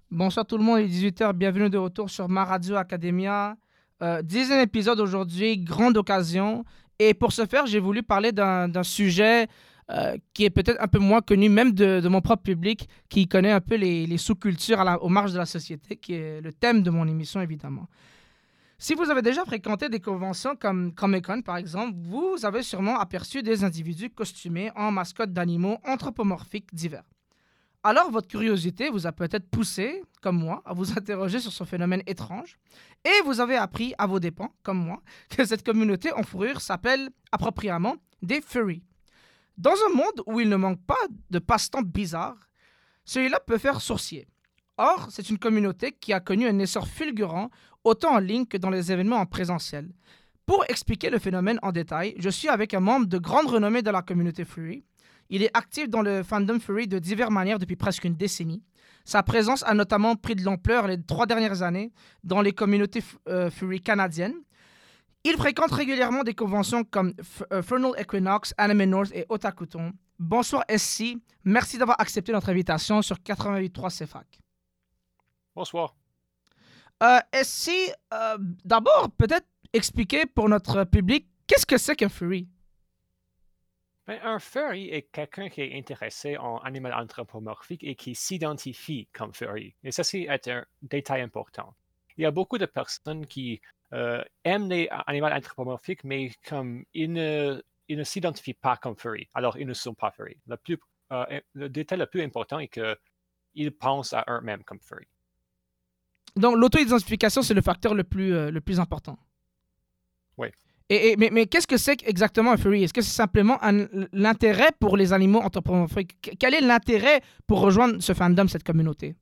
Bonsoir tout le monde, il est 18h, bienvenue de retour sur Ma Radio Academia. 10e épisode aujourd'hui, grande occasion. Et pour ce faire, j'ai voulu parler d'un sujet qui est peut-être un peu moins connu, même de mon propre public, qui connaît un peu les sous-cultures aux marges de la société, qui est le thème de mon émission évidemment. Si vous avez déjà fréquenté des conventions comme Comic-Con par exemple, vous avez sûrement aperçu des individus costumés en mascottes d'animaux anthropomorphiques divers. Alors, votre curiosité vous a peut-être poussé, comme moi, à vous interroger sur ce phénomène étrange, et vous avez appris à vos dépens, comme moi, que cette communauté en fourrure s'appelle appropriément des furries. Dans un monde où il ne manque pas de passe-temps bizarres, celui-là peut faire sourciller. Or, c'est une communauté qui a connu un essor fulgurant, autant en ligne que dans les événements en présentiel. Pour expliquer le phénomène en détail, je suis avec un membre de grande renommée de la communauté furry. Il est actif dans le fandom furry de diverses manières depuis presque une décennie. Sa présence a notamment pris de l'ampleur les 3 dernières années dans les communautés furry canadiennes. Il fréquente régulièrement des conventions comme Fernal Equinox, Anime North et Otakuton. Bonsoir SC, merci d'avoir accepté notre invitation sur 88.3 CFAC. Bonsoir. SC, d'abord, peut-être expliquer pour notre public, qu'est-ce que c'est qu'un furry? Un furry est quelqu'un qui est intéressé en animal anthropomorphique et qui s'identifie comme furry. Et ça, c'est un détail important. Il y a beaucoup de personnes qui aiment les animaux anthropomorphiques, mais comme ils ne s'identifient pas comme furry. Alors, ils ne sont pas furry. Le détail le plus important est qu'ils pensent à eux-mêmes comme furry. Donc, l'auto-identification, c'est le facteur le plus important. Oui. Mais qu'est-ce que c'est exactement un furry? Est-ce que c'est simplement l'intérêt pour les animaux anthropomorphiques? Quel est l'intérêt pour rejoindre ce fandom, cette communauté?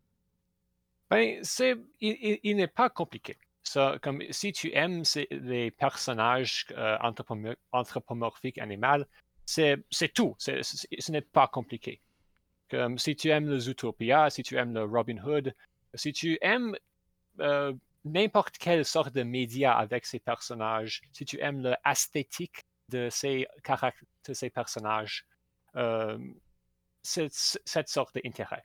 Il n'est pas compliqué. Ça, comme si tu aimes les personnages anthropomorphiques animaux, c'est tout. Ce n'est pas compliqué. Comme si tu aimes le Zootopia, si tu aimes le Robin Hood, si tu aimes n'importe quelle sorte de média avec ces personnages, si tu aimes l'esthétique de ces personnages, c'est cette sorte d'intérêt.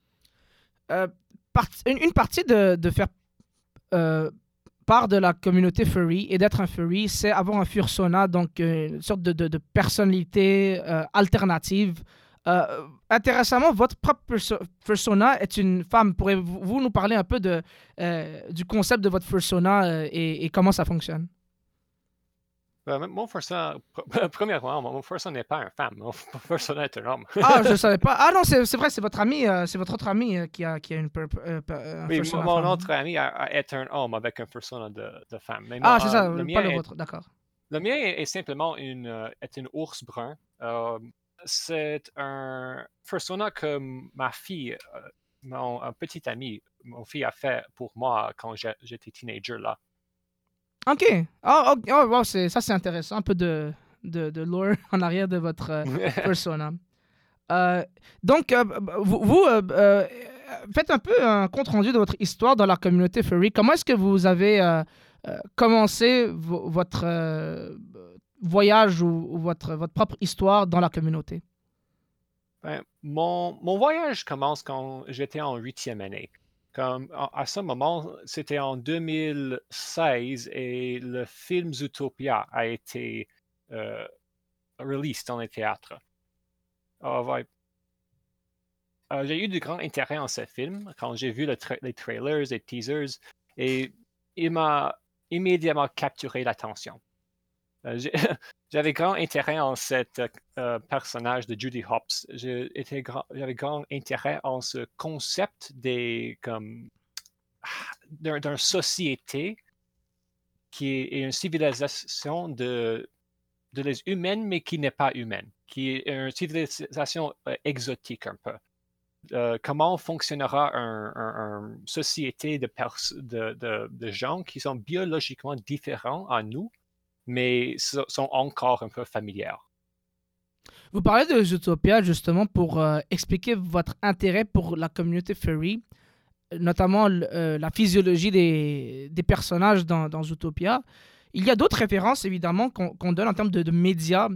Une partie de faire part de la communauté furry et d'être un furry, c'est avoir un fursona, donc une sorte de personnalité alternative. Intéressamment, votre propre persona est une femme. Pourriez-vous nous parler un peu du concept de votre persona et comment ça fonctionne? Mon persona, premièrement, mon persona n'est pas une femme. Mon persona est un homme. Ah, je ne savais pas. Ah non, c'est vrai, c'est votre ami, c'est votre autre ami qui a une oui, persona mon femme. autre ami est un homme avec un persona de femme. Mais C'est ça, pas le vôtre, d'accord. Le mien est simplement une ours brun. C'est un persona que ma fille, un petit ami, mon fille a fait pour moi quand j'étais teenager là. OK. Wow, ça c'est intéressant, un peu de lore en arrière de votre persona. Donc, vous faites un peu un compte-rendu de votre histoire dans la communauté furry. Comment est-ce que vous avez commencé votre voyage ou votre propre histoire dans la communauté? Mon voyage commence quand j'étais en 8e année. À ce moment, c'était en 2016 et le film Zootopia a été released dans les théâtres. J'ai eu du grand intérêt en ce film quand j'ai vu les trailers, les teasers, et il m'a immédiatement capturé l'attention. J'avais grand intérêt en cet personnage de Judy Hopps. J'avais grand intérêt en ce concept d'une société qui est une civilisation de les humaines, mais qui n'est pas humaine, qui est une civilisation exotique un peu. Comment fonctionnera une société de gens qui sont biologiquement différents à nous, mais sont encore un peu familières. Vous parlez de Zootopia justement pour expliquer votre intérêt pour la communauté furry, notamment la physiologie des personnages dans Zootopia. Il y a d'autres références évidemment qu'on donne en termes de médias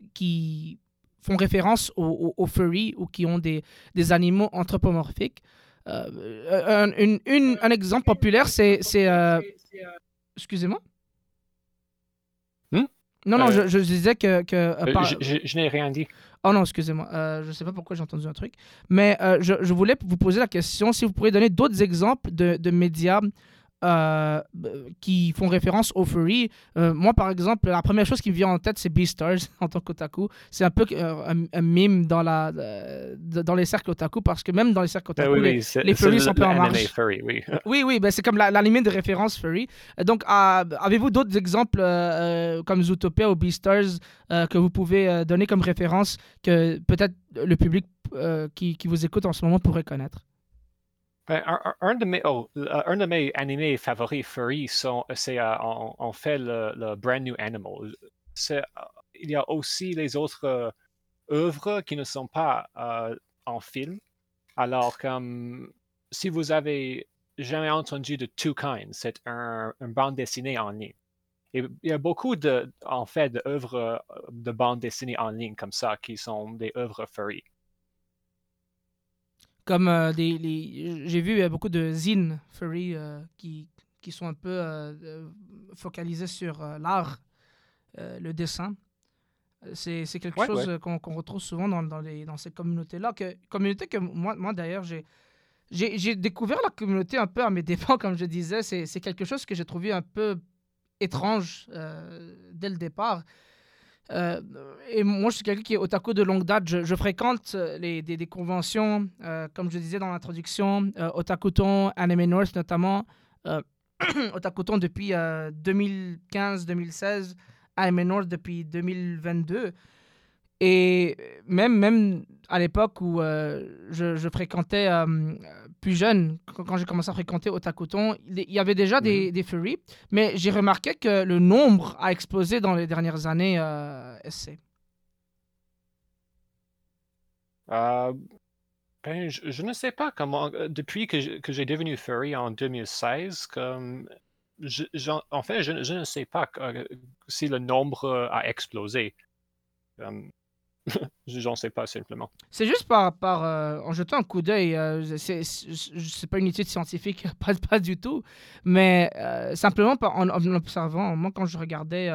qui font référence aux furry ou qui ont des animaux anthropomorphiques. Un exemple populaire, excusez-moi. Hmm? Non, je disais que je n'ai rien dit. Oh non, excusez-moi. Je ne sais pas pourquoi j'ai entendu un truc. Mais je voulais vous poser la question si vous pourriez donner d'autres exemples de médias qui font référence au furry. Moi, par exemple, la première chose qui me vient en tête, c'est Beastars en tant qu'otaku. C'est un peu un mime dans les cercles otaku parce que même dans les cercles otaku, les furries sont un peu en marge. Furry, oui. Oui, ben, c'est comme l'anime de référence furry. Donc, avez-vous d'autres exemples comme Zootopia ou Beastars que vous pouvez donner comme référence que peut-être le public qui vous écoute en ce moment pourrait connaître? Ben, un de mes animés favoris furry, c'est en fait le Brand New Animal. Il y a aussi les autres œuvres qui ne sont pas en film. Alors, comme si vous avez jamais entendu de Two Kinds, c'est une bande dessinée en ligne. Et il y a beaucoup en fait d'œuvres de bande dessinée en ligne comme ça qui sont des œuvres furry. Comme j'ai vu beaucoup de zines furry qui sont un peu focalisés sur l'art, le dessin. C'est quelque chose qu'on retrouve souvent dans ces communautés-là. Communauté que moi d'ailleurs, j'ai découvert la communauté un peu à mes dépens, comme je disais. C'est quelque chose que j'ai trouvé un peu étrange dès le départ. Et moi, je suis quelqu'un qui est otaku de longue date. Je fréquente des conventions, comme je disais dans l'introduction, Otakuton, Anime North notamment. Otakuton depuis 2015-2016, Anime North depuis 2022. Et même à l'époque où je fréquentais plus jeune, quand j'ai commencé à fréquenter Otakuton, il y avait déjà des furries, mais j'ai remarqué que le nombre a explosé dans les dernières années SC. Ben, je ne sais pas comment, depuis que j'ai devenu furry en 2016, en fait, je ne sais pas si le nombre a explosé. J'en sais pas simplement. C'est juste en jetant un coup d'œil, c'est pas une étude scientifique, pas du tout, mais simplement en observant. Moi, quand je regardais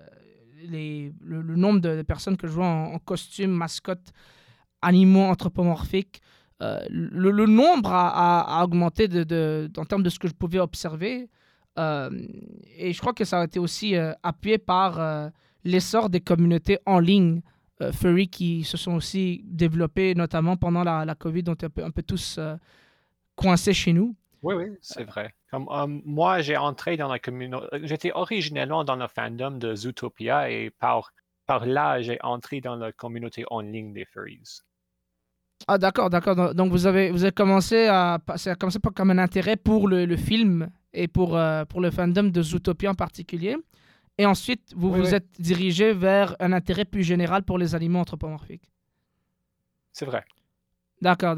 le nombre de personnes que je vois en costume, mascotte, animaux anthropomorphiques, le nombre a augmenté en termes de ce que je pouvais observer. Et je crois que ça a été aussi appuyé par l'essor des communautés en ligne furry qui se sont aussi développées, notamment pendant la COVID, dont un peu tous coincés chez nous. Oui, c'est vrai. Moi, j'ai entré dans la communauté. J'étais originellement dans le fandom de Zootopia et par là, j'ai entré dans la communauté en ligne des furries. Ah, d'accord. Donc, vous avez commencé ça a commencé comme un intérêt pour le film et pour le fandom de Zootopia en particulier. Et ensuite, vous êtes dirigé vers un intérêt plus général pour les animaux anthropomorphiques. C'est vrai. D'accord.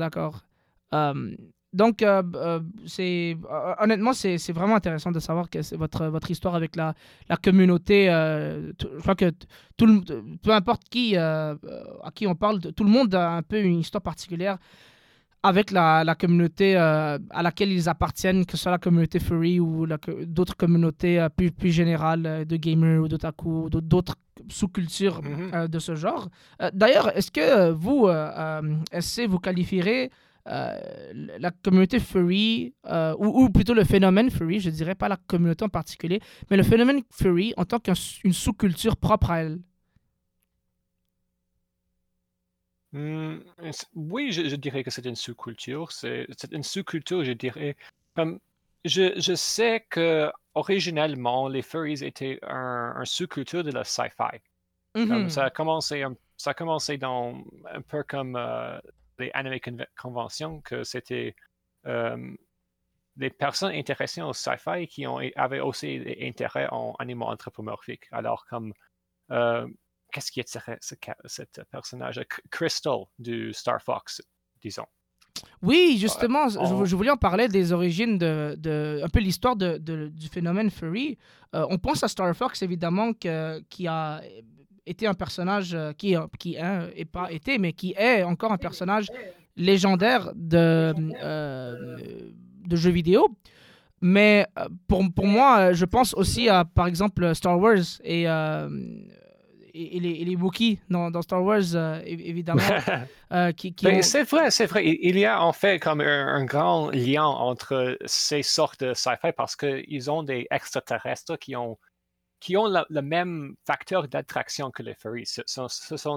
Donc, honnêtement, c'est vraiment intéressant de savoir que c'est votre histoire avec la communauté. Je crois que peu importe à qui on parle, tout le monde a un peu une histoire particulière avec la communauté à laquelle ils appartiennent, que ce soit la communauté furry ou d'autres communautés plus générales de gamers ou d'otaku ou d'autres sous-cultures de ce genre. D'ailleurs, est-ce que vous, SC, vous qualifierez la communauté furry, ou plutôt le phénomène furry, je dirais pas la communauté en particulier, mais le phénomène furry en tant qu'une sous-culture propre à elle? Oui, je dirais que c'est une sous-culture. C'est une sous-culture, je dirais. Comme je sais que originellement, les furries étaient un sous-culture de la sci-fi. Ça a commencé dans un peu comme les anime conventions, que c'était des personnes intéressées au sci-fi qui avaient aussi des intérêts en animaux anthropomorphiques. Alors, comme qu'est-ce qui est ce personnage? Crystal du Star Fox, disons. Oui, justement, je voulais en parler des origines un peu l'histoire du phénomène furry. On pense à Star Fox, évidemment, qui a été un personnage qui est encore un personnage légendaires de jeux vidéo. Mais pour moi, je pense aussi à, par exemple, Star Wars et les Wookiees dans Star Wars, évidemment, qui Ben, ont... c'est vrai, c'est vrai. Il y a en fait comme un grand lien entre ces sortes de sci-fi parce qu'ils ont des extraterrestres qui ont le même facteur d'attraction que les furries. Ce sont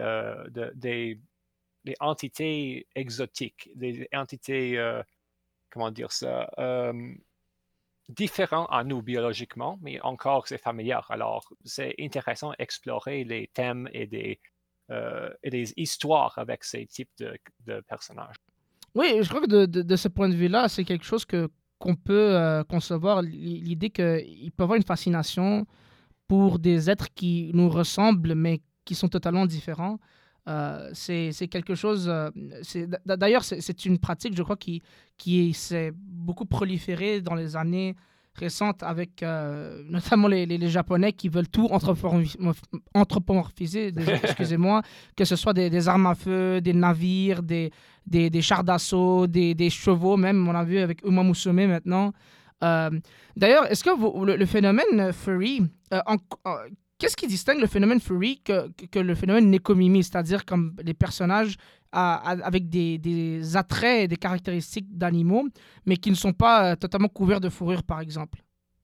des entités exotiques, des entités, comment dire ça, différents à nous biologiquement, mais encore c'est familier. Alors, c'est intéressant d'explorer les thèmes et des histoires avec ces types de personnages. Oui, je crois que de ce point de vue-là, c'est quelque chose qu'on peut concevoir, l'idée qu'il peut y avoir une fascination pour des êtres qui nous ressemblent, mais qui sont totalement différents. C'est quelque chose... d'ailleurs, c'est une pratique, je crois, qui s'est beaucoup proliférée dans les années récentes avec notamment les Japonais qui veulent tout anthropomorphiser, excusez-moi, que ce soit des armes à feu, des navires, des chars d'assaut, des chevaux même, on a vu avec Uma Musume maintenant. Euh, D'ailleurs, est-ce que le phénomène furry, qu'est-ce qui distingue le phénomène furry que le phénomène nekomimi, c'est-à-dire comme les personnages avec des attraits et des caractéristiques d'animaux, mais qui ne sont pas totalement couverts de fourrure, par exemple?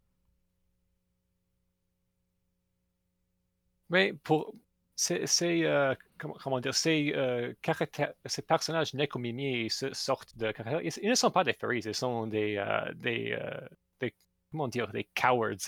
Mais comment dire, ces personnages nekomimi, ces sortes de caractères, ils ne sont pas des furries, ils sont comment dire, des cowards.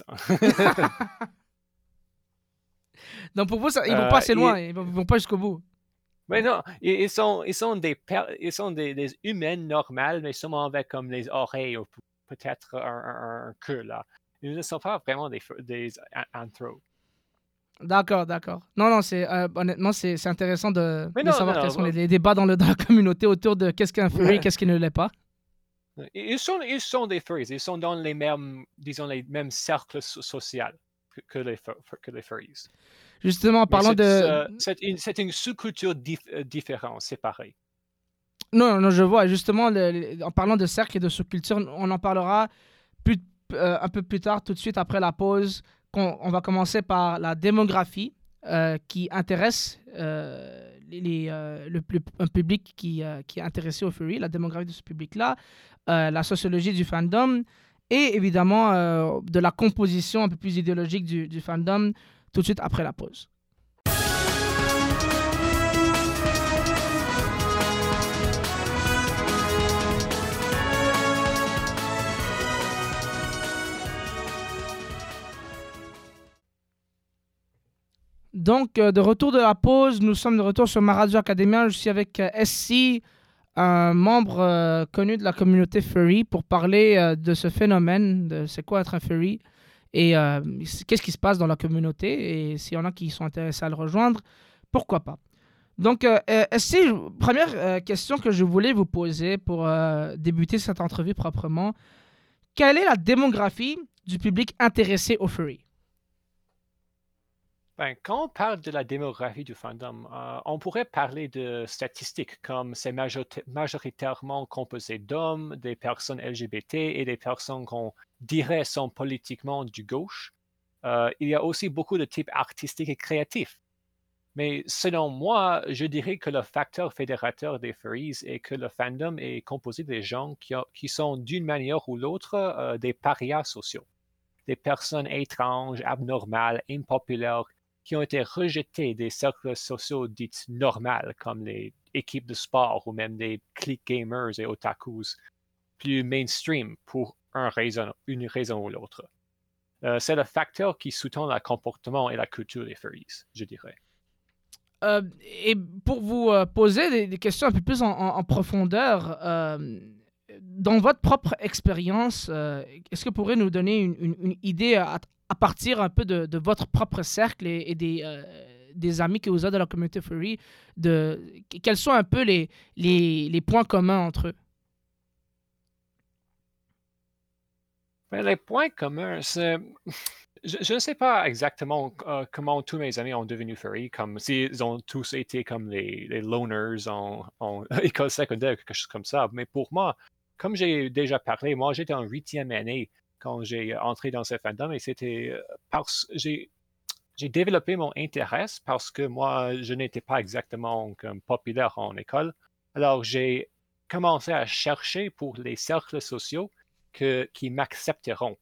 Donc pour vous, ils vont pas assez loin, Et, ils vont pas jusqu'au bout. mais non, ils sont des humains normales, mais seulement avec comme les oreilles ou peut-être un queue là. Ils ne sont pas vraiment des anthros. D'accord, d'accord. Non, non, honnêtement, c'est intéressant Mais de non, savoir quels sont non, les débats dans la communauté autour de qu'est-ce qu'un furry et qu'est-ce qui ne l'est pas. ils sont des furries. Ils sont dans les mêmes, disons, les mêmes cercles sociaux que les furries. Justement, en Mais parlant de... c'est une sous-culture différente, séparée. Non, non, je vois. Justement, en parlant de cercle et de sous-culture, on en parlera plus, un peu plus tard, tout de suite après la pause. On va commencer par la démographie qui intéresse un public qui est intéressé au furry, la démographie de ce public-là, la sociologie du fandom et évidemment de la composition un peu plus idéologique du fandom tout de suite après la pause. Donc, de retour de la pause, nous sommes de retour sur Maradio Academia. Je suis avec SC, un membre connu de la communauté furry, pour parler de ce phénomène, de c'est quoi être un furry, et qu'est-ce qui se passe dans la communauté, et s'il y en a qui sont intéressés à le rejoindre, pourquoi pas. Donc, SC, première question que je voulais vous poser pour débuter cette entrevue proprement. Quelle est la démographie du public intéressé au furry? Ben, quand on parle de la démographie du fandom, on pourrait parler de statistiques comme c'est majoritairement composé d'hommes, des personnes LGBT et des personnes qu'on dirait sont politiquement du gauche. Il y a aussi beaucoup de types artistiques et créatifs. Mais selon moi, je dirais que le facteur fédérateur des furries est que le fandom est composé des gens qui sont d'une manière ou l'autre des parias sociaux, des personnes étranges, abnormales, impopulaires, qui ont été rejetés des cercles sociaux dits normaux, comme les équipes de sport ou même des cliques gamers et otakus, plus mainstream pour une raison ou l'autre. C'est le facteur qui sous-tend le comportement et la culture des furries, je dirais. Et pour vous poser des questions un peu plus en profondeur, dans votre propre expérience, est-ce que vous pourriez nous donner une idée à partir un peu de votre propre cercle et des amis que vous avez de la communauté furry, quels sont un peu les points communs entre eux? Ben, les points communs, c'est Je ne sais pas exactement comment tous mes amis ont devenu furry, comme s'ils ont tous été comme les loners en école secondaire, quelque chose comme ça. Mais pour moi, comme j'ai déjà parlé, moi j'étais en huitième année quand j'ai entré dans ce fandom et c'était parce j'ai développé mon intérêt parce que moi je n'étais pas exactement comme populaire en école. Alors j'ai commencé à chercher pour les cercles sociaux qui m'accepteront.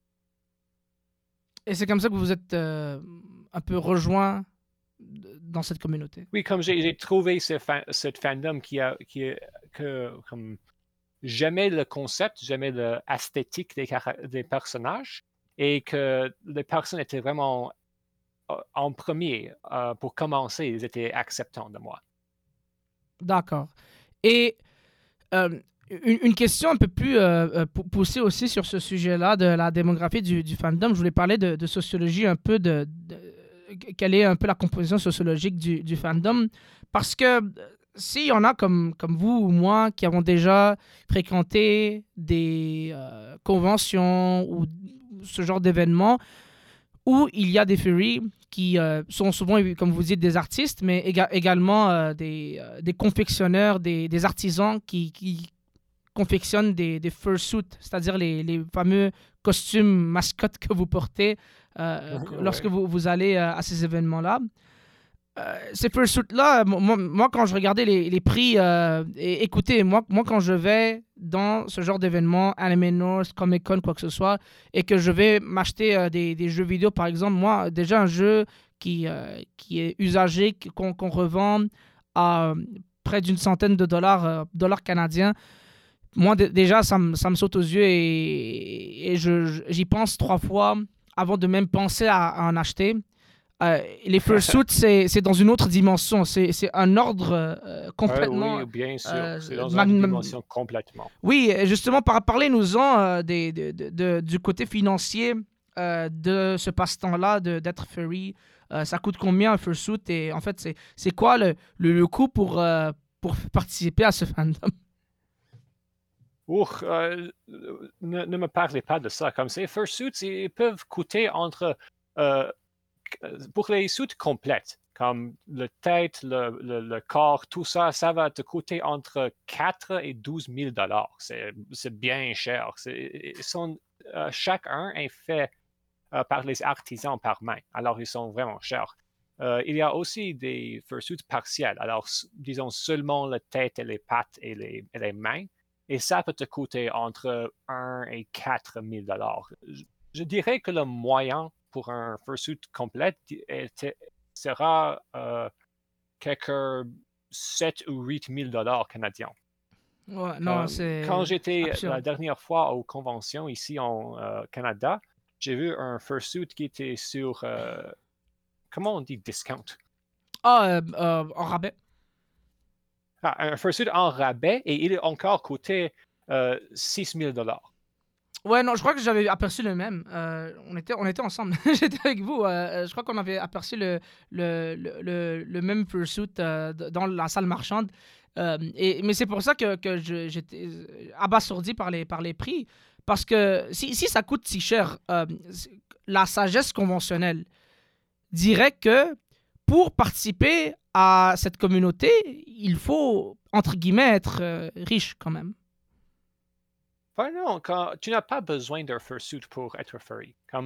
Et c'est comme ça que vous vous êtes un peu rejoint dans cette communauté. Oui, comme j'ai trouvé cette fandom comme j'aimais le concept, j'aimais l'esthétique des personnages et que les personnes étaient vraiment en premier pour commencer, ils étaient acceptants de moi. D'accord. Et une question un peu plus poussée aussi sur ce sujet-là de la démographie du fandom. Je voulais parler de sociologie un peu, quelle est un peu la composition sociologique du fandom. Parce que s'il y en a comme vous ou moi qui avons déjà fréquenté des conventions ou ce genre d'événements où il y a des furries qui sont souvent, comme vous dites, des artistes, mais également des confectionneurs, des artisans qui confectionnent des fursuits, c'est-à-dire les fameux costumes mascottes que vous portez lorsque Ouais. vous allez à ces événements-là. Ces fursuits-là, moi, quand je regardais les prix, écoutez, moi, quand je vais dans ce genre d'événement, Anime North, Comic Con, quoi que ce soit, et que je vais m'acheter des jeux vidéo, par exemple, moi, déjà un jeu qui est usagé, qu'on revend à près d'une centaine de dollars canadiens, moi, déjà, ça me saute aux yeux et j'y pense 3 fois avant de même penser à en acheter. Les fursuits, c'est dans une autre dimension. C'est un ordre complètement. Oui, bien sûr. C'est dans une autre Mag- dimension complètement. oui, justement, parlez-nous-en du côté financier de ce passe-temps-là, d'être furry. Ça coûte combien un fursuit? Et en fait, c'est quoi le coût pour participer à ce fandom? Ouf, ne me parlez pas de ça. Comme ces fursuits, ils peuvent coûter euh, pour les suits complètes, comme la tête, le corps, tout ça, ça va te coûter entre 4 et 12 000 dollars. C'est bien cher. Chacun est fait par les artisans par main. Alors, ils sont vraiment chers. Il y a aussi des fursuits partiels. Alors, disons seulement la tête et les pattes et les mains. Et ça peut te coûter entre 1 et 4 000 dollars. Je dirais que le moyen pour un fursuit complet sera quelques 7 ou 8 000 dollars canadiens. Ouais, non, Quand c'est j'étais la absurde. dernière fois aux conventions ici en Canada, j'ai vu un fursuit qui était sur, comment on dit discount? Ah, en rabais. Ah, un fursuit en rabais et il est encore coûté 6 000 dollars. Ouais, non, je crois que j'avais aperçu le même. On était ensemble. J'étais avec vous. Je crois qu'on avait aperçu le même fursuit dans la salle marchande. Mais c'est pour ça que j'étais abasourdi par les prix. Parce que si ça coûte si cher, la sagesse conventionnelle dirait que pour participer à cette communauté, il faut, entre guillemets, être riche quand même. Enfin, non, tu n'as pas besoin d'un fursuit pour être furry. Comme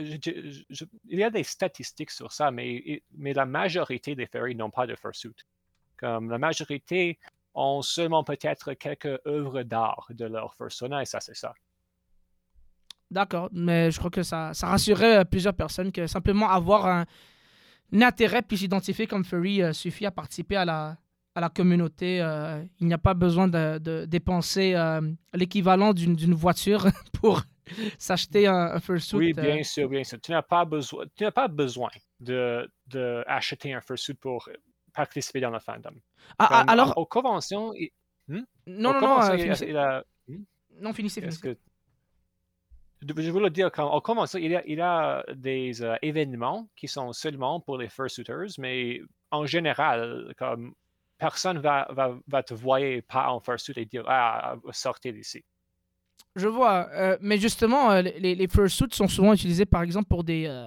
il y a des statistiques sur ça, mais la majorité des furries n'ont pas de fursuit. Comme la majorité ont seulement peut-être quelques œuvres d'art de leur fursona, et ça, c'est ça. D'accord, mais je crois que ça rassurait plusieurs personnes que simplement avoir un intérêt puis s'identifier comme furry suffit à participer à la communauté. Il n'y a pas besoin de dépenser l'équivalent d'une voiture pour s'acheter un fursuit. Oui, bien sûr, bien sûr. Tu n'as pas besoin de acheter un fursuit pour participer dans le fandom. Comme Alors, aux conventions, hmm? non, Aux non, non, conventions, finissez. hmm? Non, finissez, Est-ce finissez. que je voulais dire qu'au convention, il y a des événements qui sont seulement pour les fursuiters, mais en général, comme personne va te voir pas en fursuit et dire ah sortez d'ici. Je vois. Mais justement, les fursuits sont souvent utilisés, par exemple, pour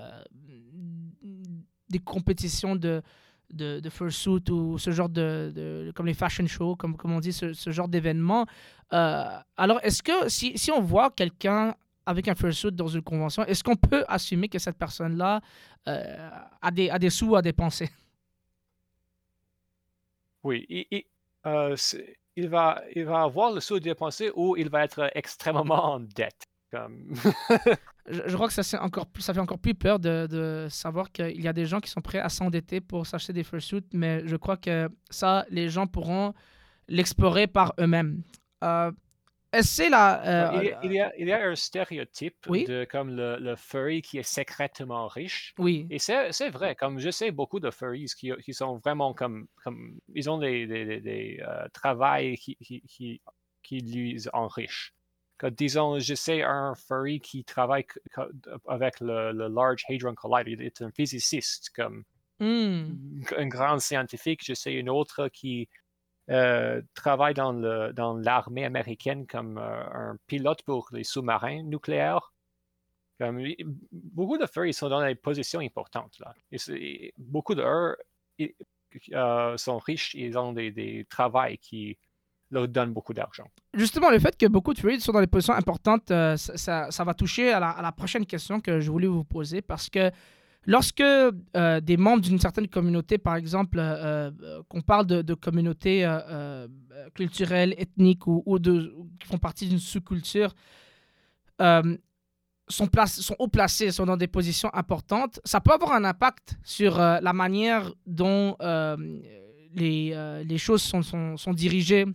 des compétitions de fursuit ou ce genre comme les fashion shows, comme on dit, ce genre d'événements. Alors, est-ce que si on voit quelqu'un avec un fursuit dans une convention, est-ce qu'on peut assumer que cette personne-là a des sous à dépenser? Oui, il va avoir le sous dépensé ou il va être extrêmement en dette. Comme... Je crois que ça fait encore plus peur de savoir qu'il y a des gens qui sont prêts à s'endetter pour s'acheter des fursuits, mais je crois que ça, les gens pourront l'explorer par eux-mêmes. Euh, Est-ce que Il y a un stéréotype oui, de comme le furry qui est secrètement riche. oui. Et c'est vrai, comme je sais beaucoup de furries qui sont vraiment comme ils ont des travails qui lui enrichissent. Disons, je sais un furry qui travaille avec le Large Hadron Collider. Il est un physiciste, comme Hmm. un grand scientifique. Je sais une autre qui travaille dans l'armée américaine comme un pilote pour les sous-marins nucléaires. Comme, beaucoup de feux, ils sont dans des positions importantes. Là. Beaucoup d'eux sont riches, ils ont des travails qui leur donnent beaucoup d'argent. Justement, le fait que beaucoup de fluides sont dans des positions importantes, ça va toucher à la prochaine question que je voulais vous poser parce que lorsque des membres d'une certaine communauté, par exemple, qu'on parle de communautés culturelles, ethniques ou qui font partie d'une sous-culture, euh, sont haut placés, sont dans des positions importantes, ça peut avoir un impact sur la manière dont les choses sont dirigées,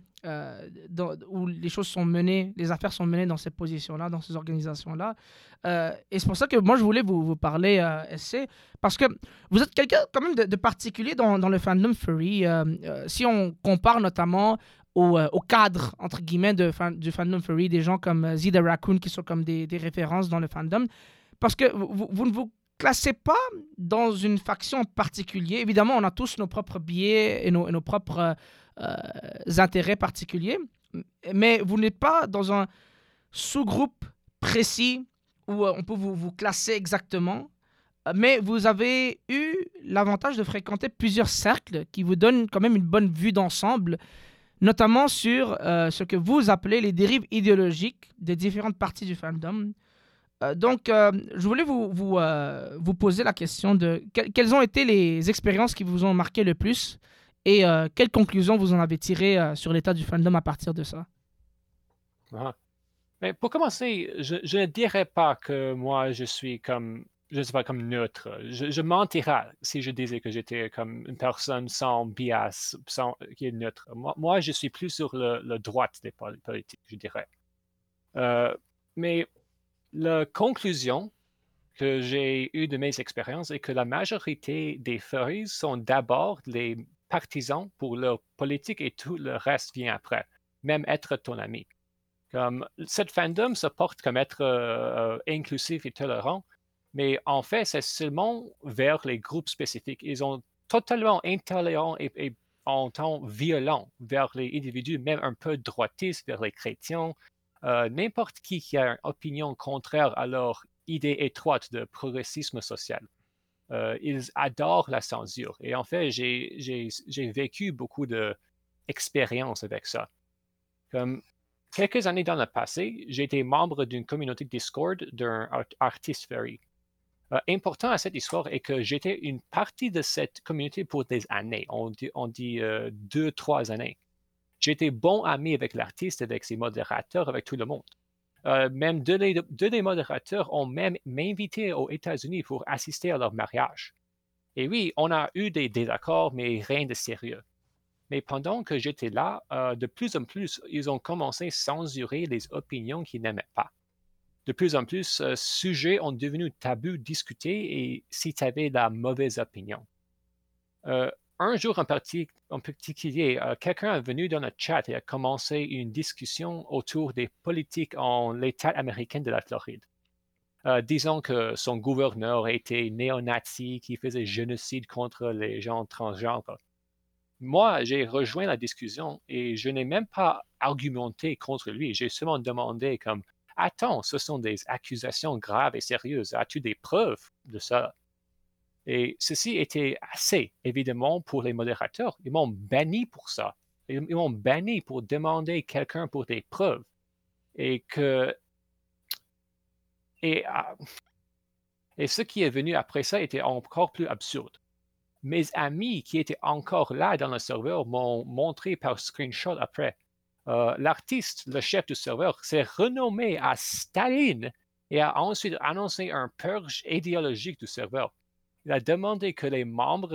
où les choses sont menées, les affaires sont menées dans ces positions-là, dans ces organisations-là. Et c'est pour ça que moi, je voulais vous parler, SC, parce que vous êtes quelqu'un quand même de particulier dans le fandom furry. Si on compare notamment au cadre, entre guillemets, du fandom furry, des gens comme Z the Raccoon qui sont comme des références dans le fandom. Parce que vous ne vous classez pas dans une faction en particulier. Évidemment, on a tous nos propres biais et nos propres intérêts particuliers, mais vous n'êtes pas dans un sous-groupe précis où on peut vous classer exactement. Mais vous avez eu l'avantage de fréquenter plusieurs cercles qui vous donnent quand même une bonne vue d'ensemble, notamment sur ce que vous appelez les dérives idéologiques des différentes parties du fandom. Je voulais vous poser la question de quelles ont été les expériences qui vous ont marqué le plus et quelles conclusions vous en avez tirées sur l'état du fandom à partir de ça. Ah. Mais pour commencer, je ne dirais pas que moi, je suis comme, je ne sais pas, comme neutre. Je mentirais si je disais que j'étais comme une personne sans bias, qui est neutre. Moi, je suis plus sur le droite des politiques, je dirais. Euh, mais la conclusion que j'ai eue de mes expériences est que la majorité des furries sont d'abord les partisans pour leur politique et tout le reste vient après, même être ton ami. Comme, cette fandom se porte comme être inclusif et tolérant, mais en fait, c'est seulement vers les groupes spécifiques. Ils sont totalement intolérants et en temps violents vers les individus, même un peu droitistes vers les chrétiens. N'importe qui a une opinion contraire à leur idée étroite de progressisme social. Ils adorent la censure. Et en fait, j'ai vécu beaucoup d'expériences avec ça. Comme, quelques années dans le passé, j'ai été membre d'une communauté Discord d'un artiste furry. Important à cette histoire est que j'étais une partie de cette communauté pour des années. On dit 2, 3 années. J'étais bon ami avec l'artiste, avec ses modérateurs, avec tout le monde. Même deux des modérateurs ont même m'invité aux États-Unis pour assister à leur mariage. Et oui, on a eu des désaccords, mais rien de sérieux. Mais pendant que j'étais là, de plus en plus, ils ont commencé à censurer les opinions qu'ils n'aimaient pas. De plus en plus, sujets ont devenu tabous discutés et si tu avais la mauvaise opinion. Un jour en particulier, quelqu'un est venu dans notre chat et a commencé une discussion autour des politiques en l'État américain de la Floride. Disons que son gouverneur était néo-nazi qui faisait génocide contre les gens transgenres. Moi, j'ai rejoint la discussion et je n'ai même pas argumenté contre lui. J'ai seulement demandé comme Attends, ce sont des accusations graves et sérieuses. As-tu des preuves de ça? Et ceci était assez, évidemment, pour les modérateurs. Ils m'ont banni pour ça. Ils m'ont banni pour demander quelqu'un pour des preuves. Et que... Et, et ce qui est venu après ça était encore plus absurde. Mes amis qui étaient encore là dans le serveur m'ont montré par screenshot après. L'artiste, le chef du serveur, s'est renommé à Staline et a ensuite annoncé un purge idéologique du serveur. Il a demandé que les membres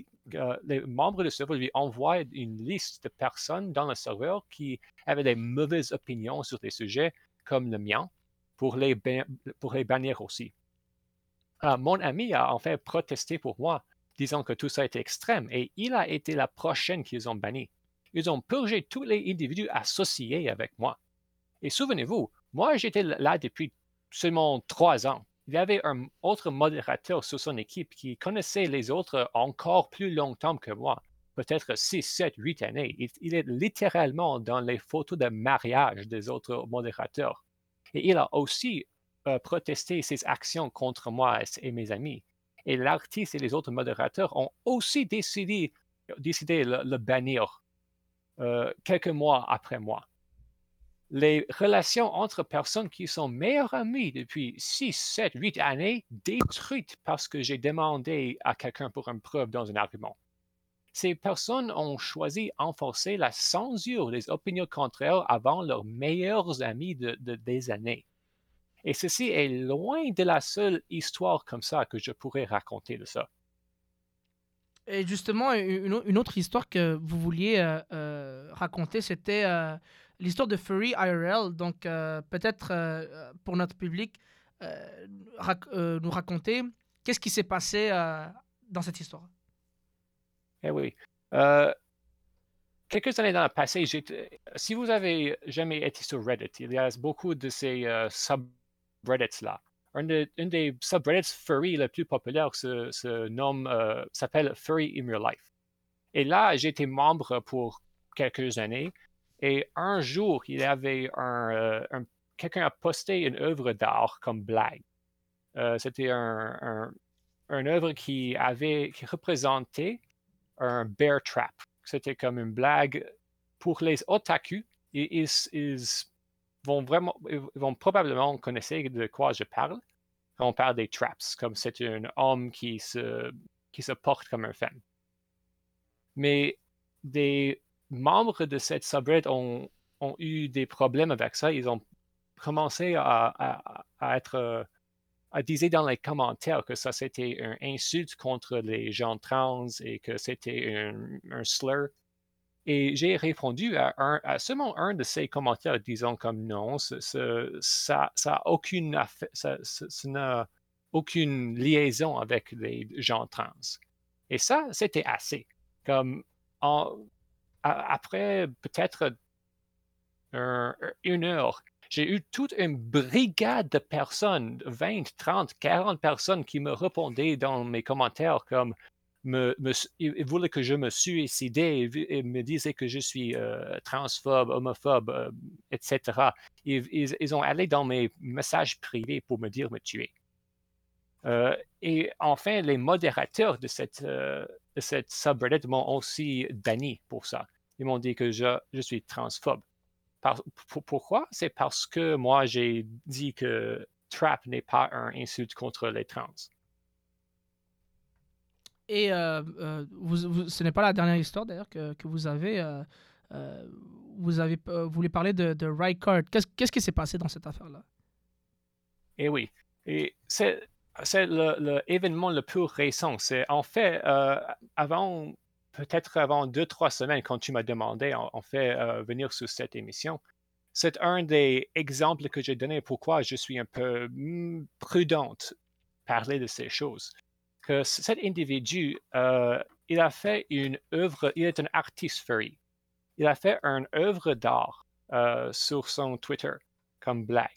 du serveur lui envoient une liste de personnes dans le serveur qui avaient des mauvaises opinions sur des sujets comme le mien pour les bannir aussi. Mon ami a en fait protesté pour moi, disant que tout ça était extrême, et il a été la prochaine qu'ils ont banni. Ils ont purgé tous les individus associés avec moi. Et souvenez-vous, moi j'étais là depuis seulement 3 ans. Il y avait un autre modérateur sur son équipe qui connaissait les autres encore plus longtemps que moi, peut-être 6, 7, 8 années. Il est littéralement dans les photos de mariage des autres modérateurs. Et il a aussi protesté ses actions contre moi et mes amis. Et l'artiste et les autres modérateurs ont aussi décidé de le bannir quelques mois après moi. Les relations entre personnes qui sont meilleures amies depuis 6, 7, 8 années détruites parce que j'ai demandé à quelqu'un pour une preuve dans un argument. Ces personnes ont choisi d'enforcer la censure des opinions contraires avant leurs meilleurs amis des années. Et ceci est loin de la seule histoire comme ça que je pourrais raconter de ça. Et justement, une autre histoire que vous vouliez raconter, c'était l'histoire de Furry IRL. Donc, peut-être pour notre public, nous raconter qu'est-ce qui s'est passé dans cette histoire. Eh oui. Quelques années dans le passé, si vous avez jamais été sur Reddit, il y a beaucoup de ces subreddits-là. Un des subreddits furry le plus populaire s'appelle Furry in Real Life. Et là, j'étais membre pour quelques années. Et un jour, il y avait quelqu'un a posté une œuvre d'art comme blague. C'était une œuvre qui représentait un bear trap. C'était comme une blague pour les otaku. Ils vont probablement connaître de quoi je parle quand on parle des traps, comme c'est un homme qui se porte comme une femme. Mais des membres de cette subreddit ont eu des problèmes avec ça. Ils ont commencé à dire dans les commentaires que ça c'était une insulte contre les gens trans et que c'était un slur. Et j'ai répondu à seulement un de ces commentaires disant comme non, ça n'a aucune liaison avec les gens trans. Et ça, c'était assez. Comme après peut-être une heure, j'ai eu toute une brigade de personnes, 20, 30, 40 personnes qui me répondaient dans mes commentaires comme ils voulaient que je me suicidais et me disaient que je suis transphobe, homophobe, etc. Ils ont allé dans mes messages privés pour me dire me tuer. Et enfin, les modérateurs de cette subreddit m'ont aussi banni pour ça. Ils m'ont dit que je suis transphobe. Pourquoi? C'est parce que moi, j'ai dit que trap n'est pas une insulte contre les trans. Et ce n'est pas la dernière histoire d'ailleurs que vous avez. Vous voulez parler de Rycard. Qu'est-ce qui s'est passé dans cette affaire-là? Eh oui. Et c'est l'événement le plus récent. C'est en fait, peut-être avant 2-3 semaines, quand tu m'as demandé en fait venir sur cette émission, c'est un des exemples que j'ai donné pourquoi je suis un peu prudente parler de ces choses. Que cet individu, il a fait une œuvre, il est un artiste furry. Il a fait une œuvre d'art sur son Twitter comme blague.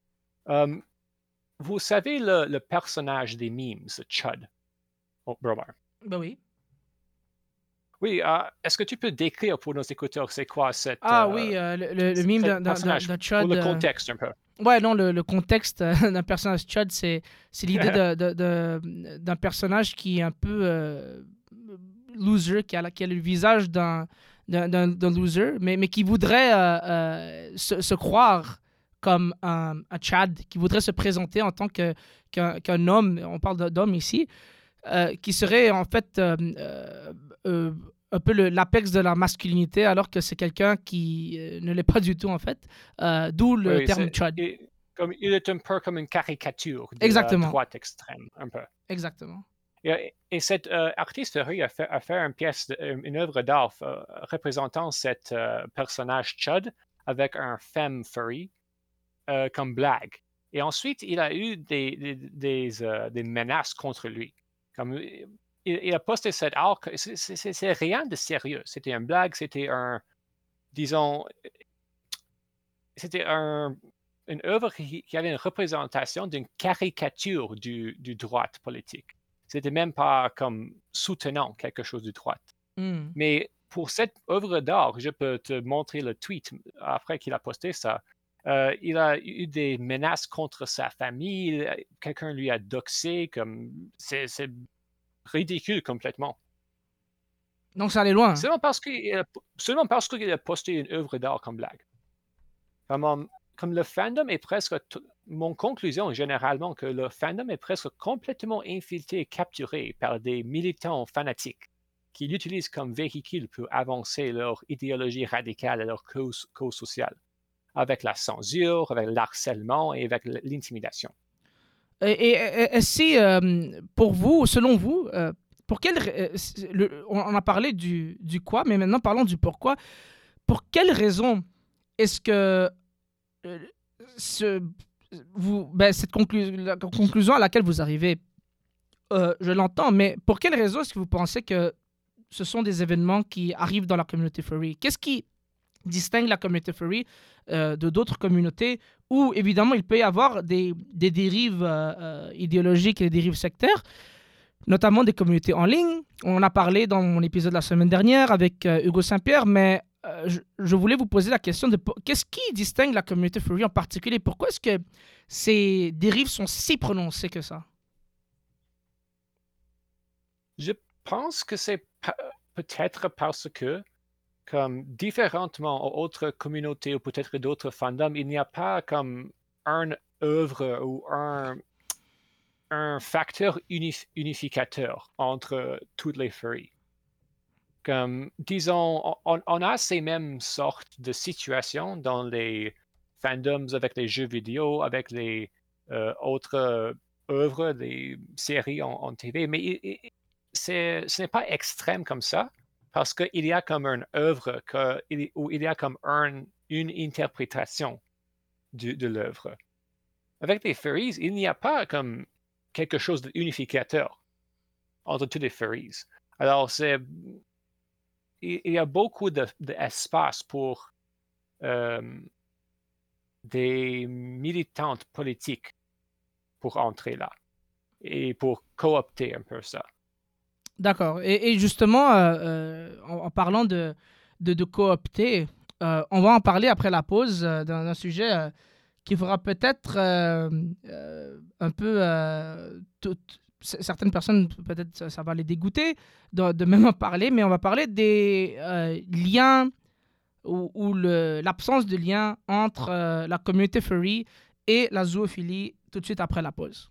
Vous savez le personnage des memes, Chud? Oh, Robert. Ben oui. Oui, est-ce que tu peux décrire pour nos écouteurs c'est quoi cette... oui, le meme d'un Chud. Pour le contexte un peu. Ouais, non, le contexte d'un personnage Chud, c'est l'idée d'un personnage qui est un peu loser, qui a le visage d'un loser, mais qui voudrait se croire comme un Chad, qui voudrait se présenter en tant qu'un homme, on parle d'homme ici, qui serait en fait un peu l'apex de la masculinité, alors que c'est quelqu'un qui ne l'est pas du tout, en fait. D'où le terme Chud. Il est un peu comme une caricature de Exactement. la droite extrême, un peu. Exactement. Et cet artiste a fait une œuvre d'art représentant cet personnage Chud avec un femme furry comme blague. Et ensuite, il a eu des menaces contre lui. Comme, il a posté cet art, c'est rien de sérieux. C'était une blague, c'était une œuvre qui avait une représentation d'une caricature du droite politique. C'était même pas comme soutenant quelque chose de droite. Mais pour cette œuvre d'art, je peux te montrer le tweet après qu'il a posté ça. Il a eu des menaces contre sa famille. Quelqu'un lui a doxé. C'est ridicule complètement. Donc ça allait loin. Seulement parce qu'il a posté une œuvre d'art comme blague. Comme le fandom est presque... Mon conclusion généralement que le fandom est presque complètement infiltré et capturé par des militants fanatiques qui l'utilisent comme véhicule pour avancer leur idéologie radicale et leur cause sociale, avec la censure, avec l'harcèlement et avec l'intimidation. Et si, pour vous, selon vous, on a parlé du quoi, mais maintenant parlons du pourquoi. Pour quelle raison est-ce que cette conclusion à laquelle vous arrivez, je l'entends, mais pour quelle raison est-ce que vous pensez que ce sont des événements qui arrivent dans la communauté furry? Qu'est-ce qui distingue la communauté furry de d'autres communautés où, évidemment, il peut y avoir des dérives idéologiques et des dérives sectaires, notamment des communautés en ligne. On en a parlé dans mon épisode la semaine dernière avec Hugo Saint-Pierre, mais je voulais vous poser la question de qu'est-ce qui distingue la communauté furry en particulier? Pourquoi est-ce que ces dérives sont si prononcées que ça? Je pense que c'est peut-être parce que, comme différemment aux autres communautés ou peut-être d'autres fandoms, il n'y a pas comme une œuvre ou un facteur unificateur entre toutes les furries. Comme, disons, on a ces mêmes sortes de situations dans les fandoms avec les jeux vidéo, avec les autres œuvres, des séries en TV, mais ce n'est pas extrême comme ça, parce qu'il y a comme une œuvre où il y a comme une interprétation de l'œuvre. Avec les furries, il n'y a pas comme quelque chose d'unificateur entre tous les furries. Alors, il y a beaucoup d'espace pour des militantes politiques pour entrer là et pour coopter un peu ça. D'accord. Et justement, en parlant de coopter, on va en parler après la pause d'un sujet qui fera peut-être un peu... certaines personnes, peut-être ça va les dégoûter de même en parler, mais on va parler des liens ou l'absence de lien entre la communauté furry et la zoophilie tout de suite après la pause.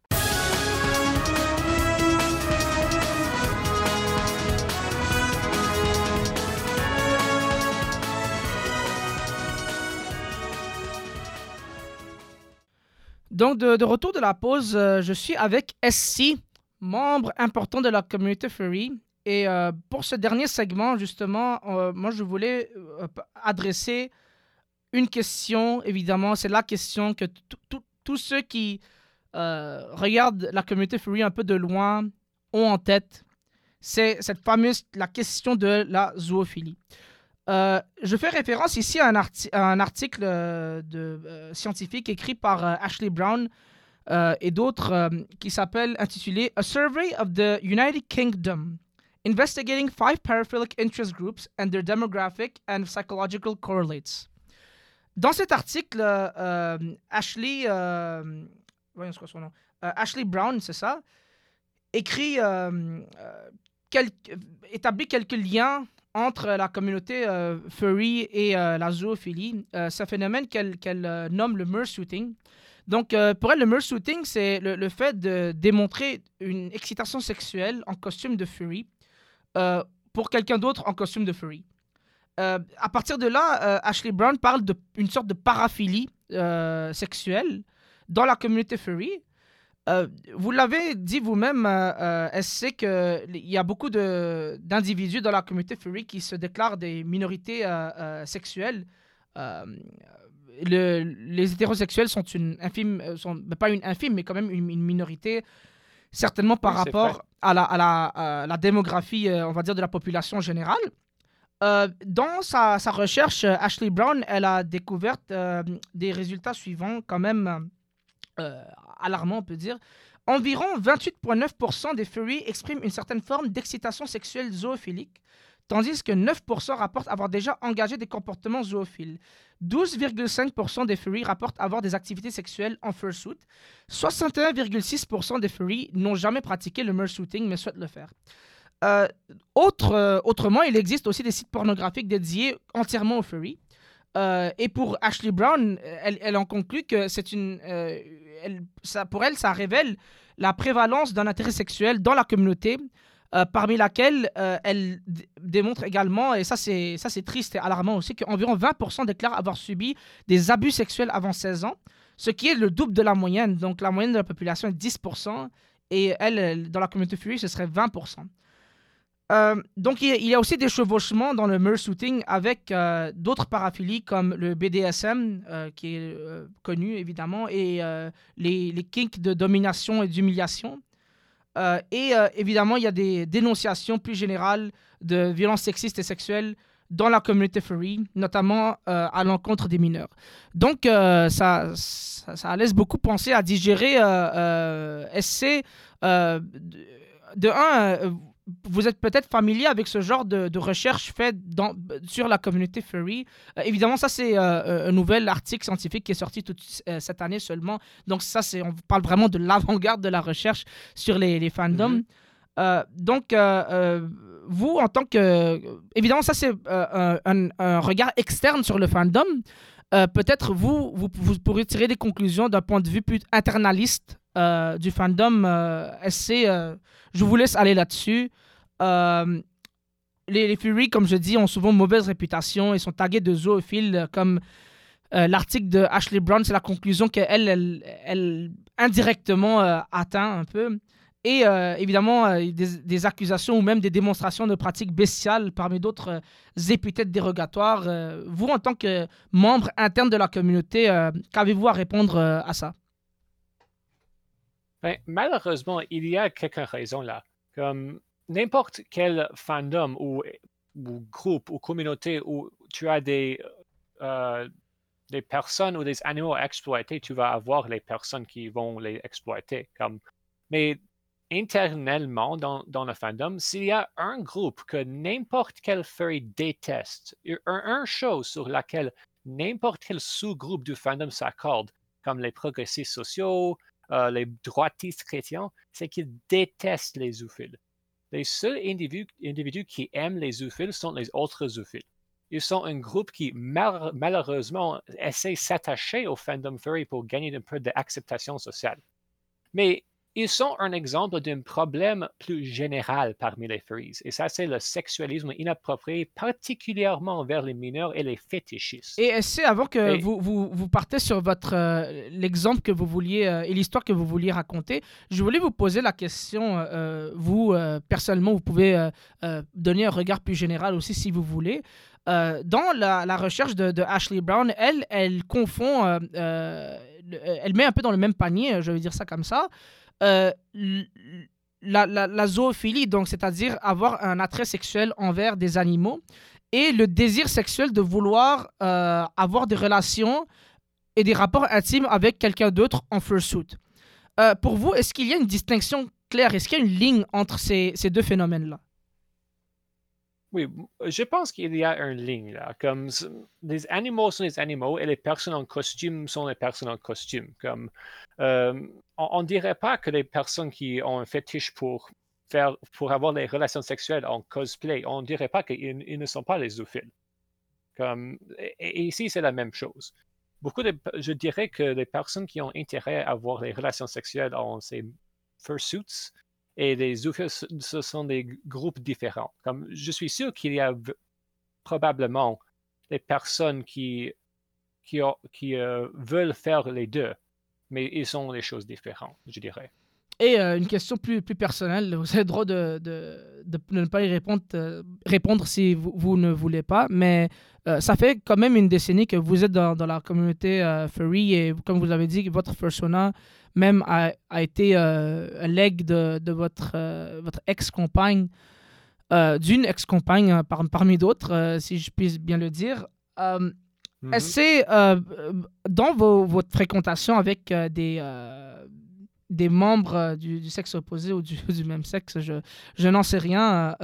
Donc, de retour de la pause, je suis avec SC, membre important de la communauté furry. Et pour ce dernier segment, justement, moi, je voulais adresser une question, évidemment. C'est la question que tous ceux qui regardent la communauté furry un peu de loin ont en tête. C'est la question de la zoophilie. Je fais référence ici à un article scientifique écrit par Ashley Brown et d'autres qui s'appelle intitulé A Survey of the United Kingdom, Investigating 5 Paraphilic Interest Groups and Their Demographic and Psychological Correlates. Dans cet article, Ashley, voyons c'est quoi son nom, Ashley Brown, c'est ça, écrit, établit quelques liens entre la communauté furry et la zoophilie. C'est un phénomène qu'elle nomme le mersuiting. Donc, pour elle, le mersuiting, c'est le fait de démontrer une excitation sexuelle en costume de furry pour quelqu'un d'autre en costume de furry. À partir de là, Ashley Brown parle d'une sorte de paraphilie sexuelle dans la communauté furry. Vous l'avez dit vous-même, elle sait qu'il y a beaucoup d'individus dans la communauté furry qui se déclarent des minorités sexuelles. Les hétérosexuels sont pas une infime, mais quand même une minorité, certainement par rapport à la démographie, on va dire, de la population générale. Dans sa recherche, Ashley Brown, elle a découvert des résultats suivants, quand même alarmants, on peut dire. Environ 28,9% des furries expriment une certaine forme d'excitation sexuelle zoophilique, tandis que 9% rapportent avoir déjà engagé des comportements zoophiles. 12,5% des furries rapportent avoir des activités sexuelles en fursuit. 61,6% des furries n'ont jamais pratiqué le mersuiting, mais souhaitent le faire. Autrement, il existe aussi des sites pornographiques dédiés entièrement aux furries. Et pour Ashley Brown, elle en conclut que pour elle, ça révèle la prévalence d'un intérêt sexuel dans la communauté, parmi laquelle elle démontre également, et ça c'est triste et alarmant aussi, qu'environ 20% déclarent avoir subi des abus sexuels avant 16 ans, ce qui est le double de la moyenne. Donc la moyenne de la population est 10%, et elle dans la communauté furry, ce serait 20%. Donc, il y a aussi des chevauchements dans le mersuiting avec d'autres paraphilies comme le BDSM, qui est connu évidemment, et les kinks de domination et d'humiliation. Et évidemment, il y a des dénonciations plus générales de violences sexistes et sexuelles dans la communauté furry, notamment à l'encontre des mineurs. Donc, ça laisse beaucoup penser à digérer. SC, vous êtes peut-être familier avec ce genre de recherche faite sur la communauté furry. Évidemment, ça, c'est un nouvel article scientifique qui est sorti cette année seulement. Donc, ça, on parle vraiment de l'avant-garde de la recherche sur les fandoms. Donc, vous, en tant que... Évidemment, ça, c'est un regard externe sur le fandom. Peut-être vous pourrez tirer des conclusions d'un point de vue plus internaliste du fandom SC. Je vous laisse aller là-dessus. Les furries, comme je dis, ont souvent mauvaise réputation et sont tagués de zoophiles, comme l'article de Ashley Brown, c'est la conclusion qu'elle indirectement atteint un peu. Et évidemment, des accusations ou même des démonstrations de pratiques bestiales parmi d'autres épithètes dérogatoires. Vous, en tant que membre interne de la communauté, qu'avez-vous à répondre à ça? Ben, malheureusement, il y a quelques raisons là. Comme n'importe quel fandom ou groupe ou communauté où tu as des personnes ou des animaux à exploiter, tu vas avoir les personnes qui vont les exploiter. Mais internellement, dans le fandom, s'il y a un groupe que n'importe quel furry déteste, un chose sur laquelle n'importe quel sous-groupe du fandom s'accorde, comme les progressistes sociaux, les droitistes chrétiens, c'est qu'ils détestent les zoophiles. Les seuls individus qui aiment les zoophiles sont les autres zoophiles. Ils sont un groupe qui, malheureusement, essaie de s'attacher au fandom furry pour gagner un peu d'acceptation sociale. Mais ils sont un exemple d'un problème plus général parmi les furries. Et ça, c'est le sexualisme inapproprié, particulièrement vers les mineurs et les fétichistes. Et c'est avant que vous partez sur l'exemple que vous vouliez et l'histoire que vous vouliez raconter, je voulais vous poser la question, vous, personnellement, vous pouvez donner un regard plus général aussi si vous voulez. Dans la recherche de Ashley Brown, elle confond, elle met un peu dans le même panier, je vais dire ça comme ça, la zoophilie, donc c'est-à-dire avoir un attrait sexuel envers des animaux, et le désir sexuel de vouloir avoir des relations et des rapports intimes avec quelqu'un d'autre en fursuit. Pour vous, est-ce qu'il y a une distinction claire? Est-ce qu'il y a une ligne entre ces deux phénomènes-là? Oui, je pense qu'il y a une ligne là. Comme les animaux sont les animaux et les personnes en costume sont les personnes en costume. Comme on ne dirait pas que les personnes qui ont un fétiche pour avoir des relations sexuelles en cosplay, on ne dirait pas qu'ils ne sont pas les zoophiles. Et ici, c'est la même chose. Je dirais que les personnes qui ont intérêt à avoir des relations sexuelles ont ces fursuits et les zoophiles, ce sont des groupes différents. Comme je suis sûr qu'il y a probablement des personnes qui veulent faire les deux, mais ils sont des choses différentes, je dirais. Et une question plus personnelle, vous avez le droit de ne pas y répondre si vous ne voulez pas, mais ça fait quand même une décennie que vous êtes dans la communauté furry et comme vous l'avez dit, votre persona même a été un leg de votre ex-compagne, d'une ex-compagne parmi d'autres, si je puis bien le dire. Est-ce que dans votre fréquentation avec des membres du sexe opposé ou du même sexe, je n'en sais rien.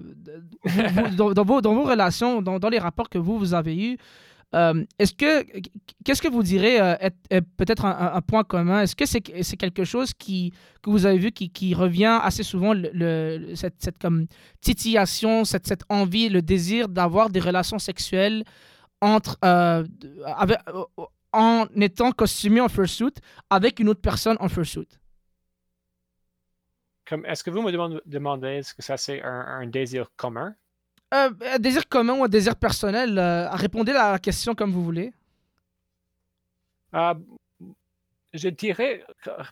Dans vos relations, dans les rapports que vous avez eus, qu'est-ce que vous direz est peut-être un point commun? Est-ce que c'est quelque chose que vous avez vu qui revient assez souvent, cette comme titillation, cette envie, le désir d'avoir des relations sexuelles en étant costumé en fursuit avec une autre personne en fursuit? Est-ce que vous me demandez est-ce que ça c'est un désir commun? Un désir commun ou un désir personnel? Répondez à la question comme vous voulez. Je dirais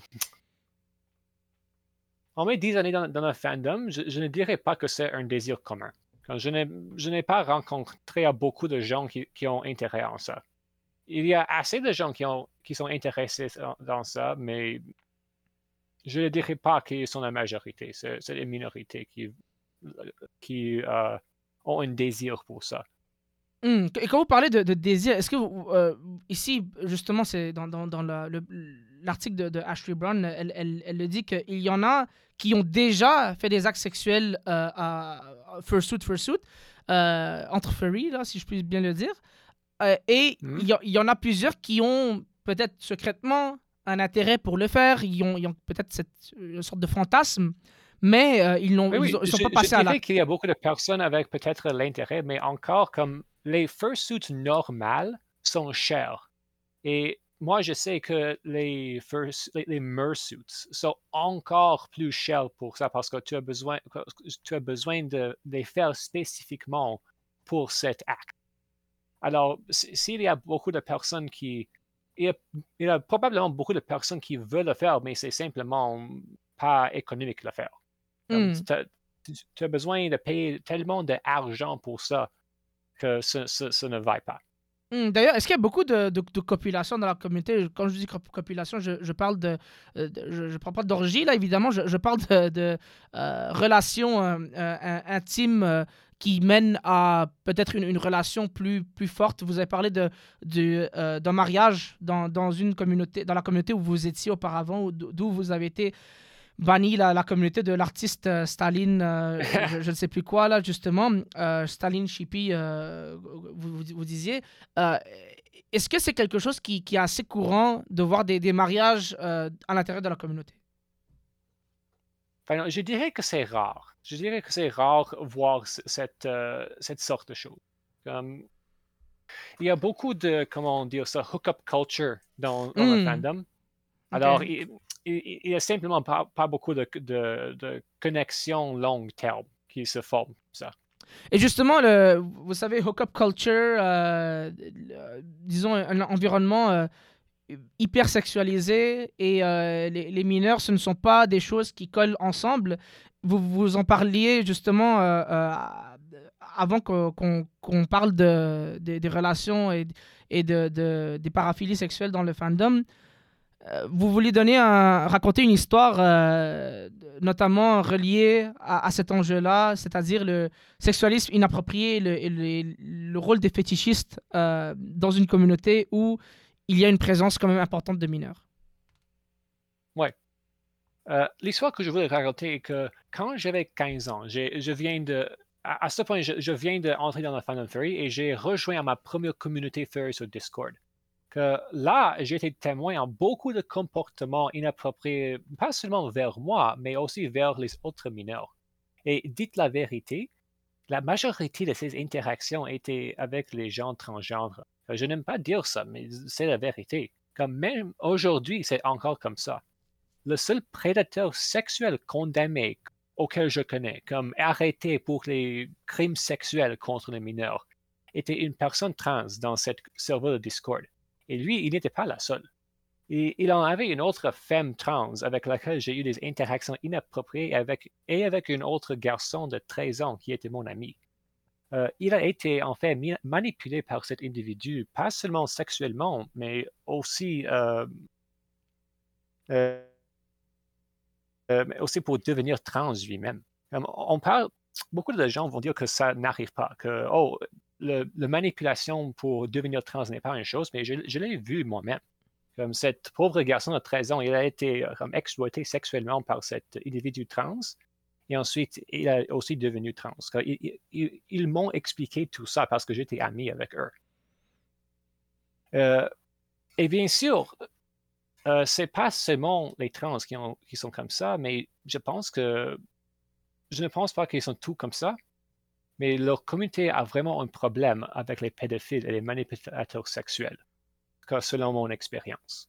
en mes 10 années dans le fandom, je ne dirais pas que c'est un désir commun. Je n'ai pas rencontré beaucoup de gens qui ont intérêt en ça. Il y a assez de gens qui sont intéressés dans ça, mais je ne dirais pas qu'ils sont la majorité. C'est les minorités qui ont un désir pour ça. Et quand vous parlez de désir, est-ce que ici, justement, c'est dans l'article de Ashley Brown, elle le dit qu'il y en a qui ont déjà fait des actes sexuels fursuit, entre furry, là, si je puis bien le dire. Et il y en a plusieurs qui ont peut-être secrètement un intérêt pour le faire, ils ont peut-être une sorte de fantasme, mais ils ne sont pas passés à l'acte. Je dirais qu'il y a beaucoup de personnes avec peut-être l'intérêt, mais encore comme les fursuits normales sont chers. Et moi, je sais que les mersuits sont encore plus chers pour ça parce que tu as besoin de les faire spécifiquement pour cet acte. Alors, s'il y a beaucoup de personnes il y a probablement beaucoup de personnes qui veulent le faire, mais c'est simplement pas économique de le faire. Tu as besoin de payer tellement d'argent pour ça que ça ne va pas. D'ailleurs, est-ce qu'il y a beaucoup de copulation dans la communauté? Quand je dis copulation, je parle je parle pas d'orgie, là, évidemment. Je parle de relations intimes qui mènent à peut-être une relation plus forte. Vous avez parlé d'un mariage dans une communauté, dans la communauté où vous étiez auparavant, d'où vous avez été banni la communauté de l'artiste Staline, je ne sais plus quoi, là, justement. Staline Shippy, vous disiez. Est-ce que c'est quelque chose qui est assez courant de voir des mariages à l'intérieur de la communauté? Enfin, je dirais que c'est rare. Je dirais que c'est rare voir cette sorte de choses. Il y a beaucoup de, comment dire ça, hook-up culture dans le fandom. Alors, il y a simplement pas beaucoup de connexions long terme qui se forment, ça. Et justement, vous savez, hook-up culture, disons un environnement hyper sexualisé et les mineurs, ce ne sont pas des choses qui collent ensemble. Vous en parliez justement avant qu'on parle des relations et des paraphilies sexuelles dans le fandom. Vous vouliez raconter une histoire notamment reliée à cet enjeu-là, c'est-à-dire le sexualisme inapproprié et le rôle des fétichistes dans une communauté où il y a une présence quand même importante de mineurs. Ouais. L'histoire que je voulais raconter est que quand j'avais 15 ans, je viens à ce point, je viens d'entrer dans le fandom furry et j'ai rejoint ma première communauté furry sur Discord. Que là, j'ai été témoin en beaucoup de comportements inappropriés, pas seulement vers moi, mais aussi vers les autres mineurs. Et dites la vérité, la majorité de ces interactions étaient avec les gens transgenres. Je n'aime pas dire ça, mais c'est la vérité. Comme même aujourd'hui, c'est encore comme ça. Le seul prédateur sexuel condamné auquel je connais, comme arrêté pour les crimes sexuels contre les mineurs, était une personne trans dans cette serveur de Discord. Et lui, il n'était pas la seule. Et il en avait une autre femme trans avec laquelle j'ai eu des interactions inappropriées et avec un autre garçon de 13 ans qui était mon ami. Il a été en fait manipulé par cet individu, pas seulement sexuellement, mais aussi, mais aussi pour devenir trans lui-même. On parle, beaucoup de gens vont dire que ça n'arrive pas, que la manipulation pour devenir trans n'est pas une chose, mais je l'ai vu moi-même. Comme cet pauvre garçon de 13 ans, il a été exploité sexuellement par cet individu trans. Et ensuite, il a aussi devenu trans. Ils m'ont expliqué tout ça parce que j'étais ami avec eux. Et bien sûr, c'est pas seulement les trans qui sont comme ça, mais je ne pense pas qu'ils sont tous comme ça, mais leur communauté a vraiment un problème avec les pédophiles et les manipulateurs sexuels, selon mon expérience.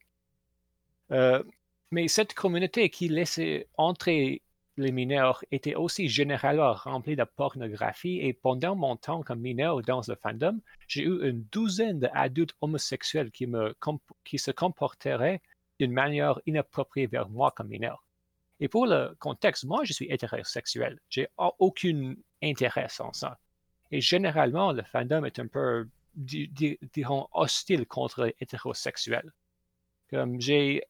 Mais cette communauté qui laissait entrer les mineurs était aussi généralement remplie de pornographie et pendant mon temps comme mineur dans le fandom, j'ai eu une douzaine d'adultes homosexuels qui se comporteraient d'une manière inappropriée vers moi comme mineur. Et pour le contexte, moi, je suis hétérosexuel. J'ai aucun intérêt en ça. Et généralement, le fandom est un peu, dirons, hostile contre les hétérosexuels. Comme j'ai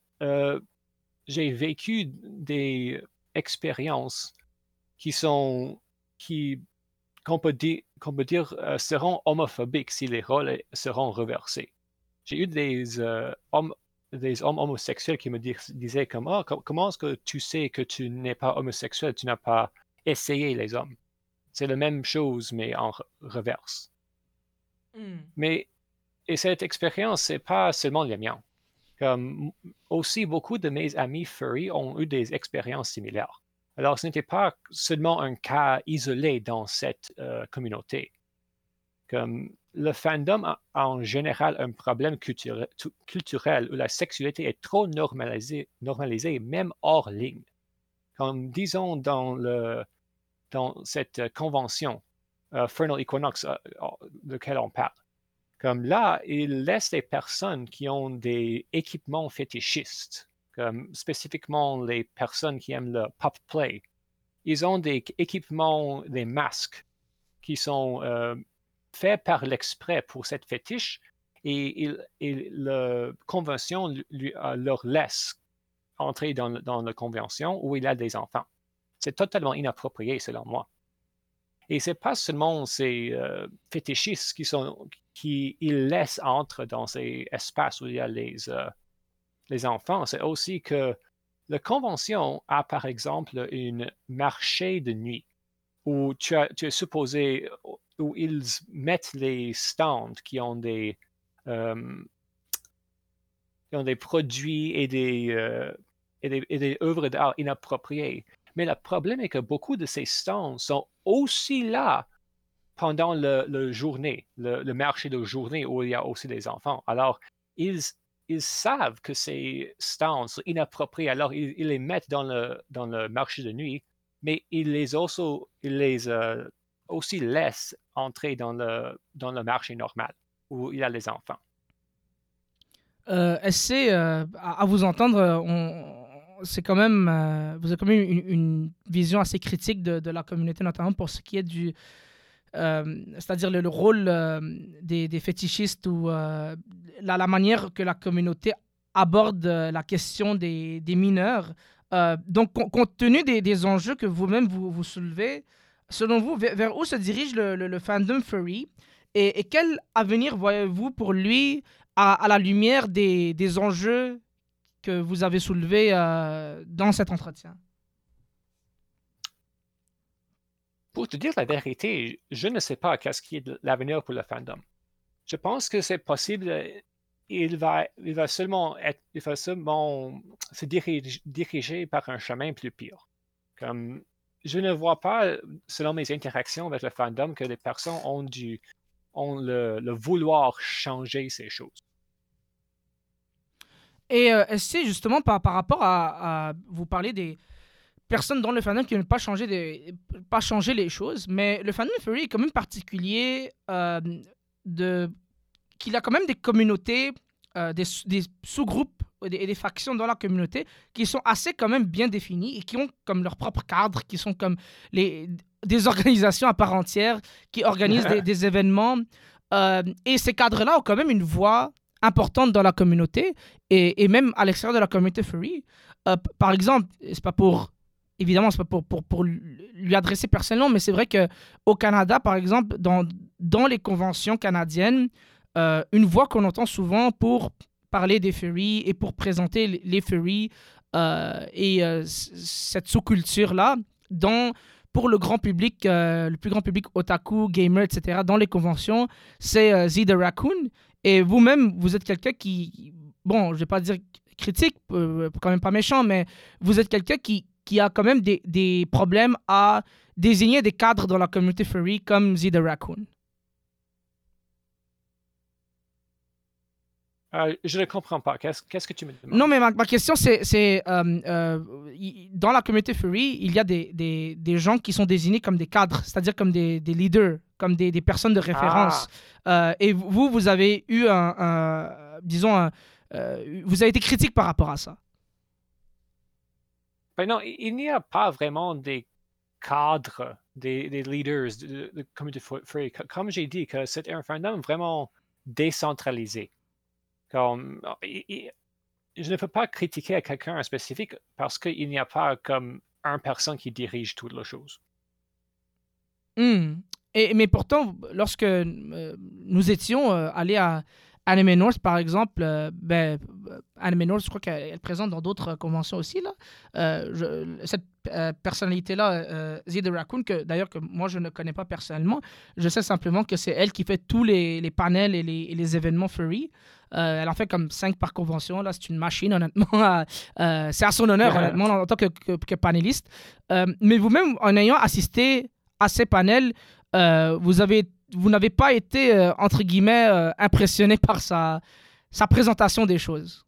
vécu des expériences qu'on peut dire seront homophobiques si les rôles seront reversés. J'ai eu des hommes homosexuels qui me disaient comme comment est-ce que tu sais que tu n'es pas homosexuel, tu n'as pas essayé les hommes. C'est la même chose, mais en reverse. Et cette expérience, c'est pas seulement la mienne. Comme aussi, beaucoup de mes amis furry ont eu des expériences similaires. Alors, ce n'était pas seulement un cas isolé dans cette communauté. Comme le fandom a en général un problème culturel où la sexualité est trop normalisée même hors ligne. Comme disons dans cette convention Fernal Equinox de laquelle on parle. Comme là, il laisse les personnes qui ont des équipements fétichistes, comme spécifiquement les personnes qui aiment le pop play. Ils ont des équipements, des masques qui sont faits par l'exprès pour cette fétiche et la convention leur laisse entrer dans la convention où il a des enfants. C'est totalement inapproprié selon moi. Et c'est pas seulement ces fétichistes qui laissent entrer dans ces espaces où il y a les enfants, c'est aussi que la convention a par exemple un marché de nuit où tu es supposé, où ils mettent les stands qui ont des produits et des œuvres d'art inappropriées. Mais le problème est que beaucoup de ces stands sont aussi là pendant le journée, le marché de journée où il y a aussi des enfants. Alors, ils savent que ces stands sont inappropriés, alors ils les mettent dans le marché de nuit, mais ils les aussi laissent entrer dans le marché normal où il y a les enfants. À vous entendre, c'est quand même, vous avez quand même une vision assez critique de la communauté, notamment pour ce qui est c'est-à-dire le rôle des fétichistes ou la manière que la communauté aborde la question des mineurs. Donc, compte tenu des enjeux que vous-même vous soulevez, selon vous, vers où se dirige le fandom furry et quel avenir voyez-vous pour lui à la lumière des enjeux que vous avez soulevés dans cet entretien? Pour te dire la vérité, je ne sais pas qu'est-ce qui est de l'avenir pour le fandom. Je pense que c'est possible. Il va seulement se diriger par un chemin plus pire. Comme, je ne vois pas, selon mes interactions avec le fandom, que les personnes ont le vouloir changer ces choses. Et est-ce que justement par rapport à vous parler des personnes dans le fandom qui n'ont pas changé les choses, mais le fandom furry est quand même particulier qu'il a quand même des communautés, des sous-groupes et des factions dans la communauté qui sont assez quand même bien définies et qui ont comme leur propre cadre, qui sont comme des organisations à part entière, qui organisent des événements. Et ces cadres-là ont quand même une voix importante dans la communauté et même à l'extérieur de la communauté furry. Par exemple, c'est pas pour... Évidemment, c'est pas pour lui adresser personnellement, mais c'est vrai qu'au Canada, par exemple, dans les conventions canadiennes, une voix qu'on entend souvent pour parler des furries et pour présenter les furries cette sous-culture-là pour le grand public, le plus grand public otaku, gamer, etc., dans les conventions, c'est Z the Raccoon. Et vous-même, vous êtes quelqu'un qui, bon, je vais pas dire critique, quand même pas méchant, mais vous êtes quelqu'un qui a quand même des problèmes à désigner des cadres dans la communauté furry comme Z the Raccoon. Je ne comprends pas. Qu'est-ce que tu me demandes? Non, mais ma question, c'est dans la communauté furry, il y a des gens qui sont désignés comme des cadres, c'est-à-dire comme des leaders, comme des personnes de référence. Et vous avez eu vous avez été critique par rapport à ça. Ben non, il n'y a pas vraiment des cadres, des leaders de communauté furry. Comme j'ai dit, que c'est un fandom vraiment décentralisé. Comme, je ne peux pas critiquer à quelqu'un en spécifique parce qu'il n'y a pas comme une personne qui dirige toute la chose. Mais pourtant, lorsque nous étions allés à Anime North, par exemple, Anime North, je crois qu'elle est présente dans d'autres conventions aussi. Là. Cette personnalité-là, Z the Raccoon, d'ailleurs que moi je ne connais pas personnellement, je sais simplement que c'est elle qui fait tous les panels et les événements furry. Elle en fait comme 5 par convention. Là, c'est une machine, honnêtement. C'est à son honneur, honnêtement, en tant que panéliste. Mais vous-même, en ayant assisté à ces panels, vous n'avez pas été, entre guillemets, impressionné par sa présentation des choses.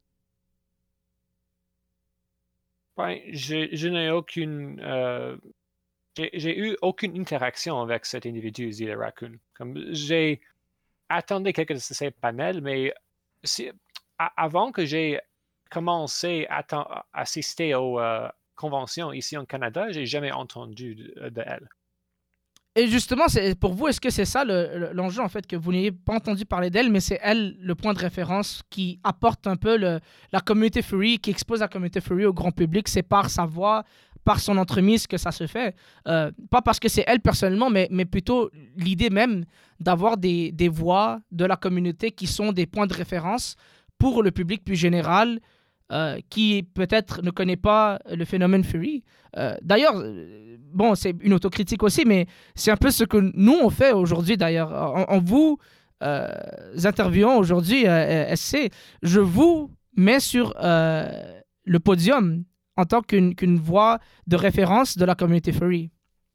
Ben, je n'ai aucune... j'ai eu aucune interaction avec cet individu, Z the Raccoon. Comme j'ai attendu quelques de ces panels, mais avant que j'ai commencé à assister aux conventions ici en Canada, j'ai jamais entendu de elle. Et justement, pour vous, est-ce que c'est ça l'enjeu, en fait, que vous n'ayez pas entendu parler d'elle, mais c'est elle le point de référence qui apporte un peu la communauté furry, qui expose la communauté furry au grand public, c'est par sa voix, par son entremise que ça se fait. Pas parce que c'est elle personnellement, mais plutôt l'idée même d'avoir des voix de la communauté qui sont des points de référence pour le public plus général, qui peut-être ne connaît pas le phénomène furry. D'ailleurs, bon, c'est une autocritique aussi, mais c'est un peu ce que nous, on fait aujourd'hui, d'ailleurs. En vous interviewant aujourd'hui, SC, je vous mets sur le podium en tant qu'une voix de référence de la communauté furry.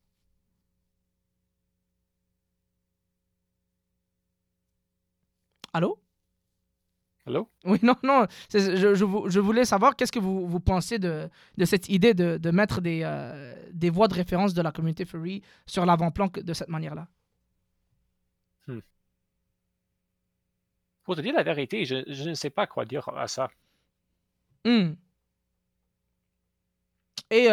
Allô? Allô? Oui, non. Je voulais savoir qu'est-ce que vous pensez de cette idée de mettre des voix de référence de la communauté furry sur l'avant-plan de cette manière-là. Pour te dire la vérité, je ne sais pas quoi dire à ça. Et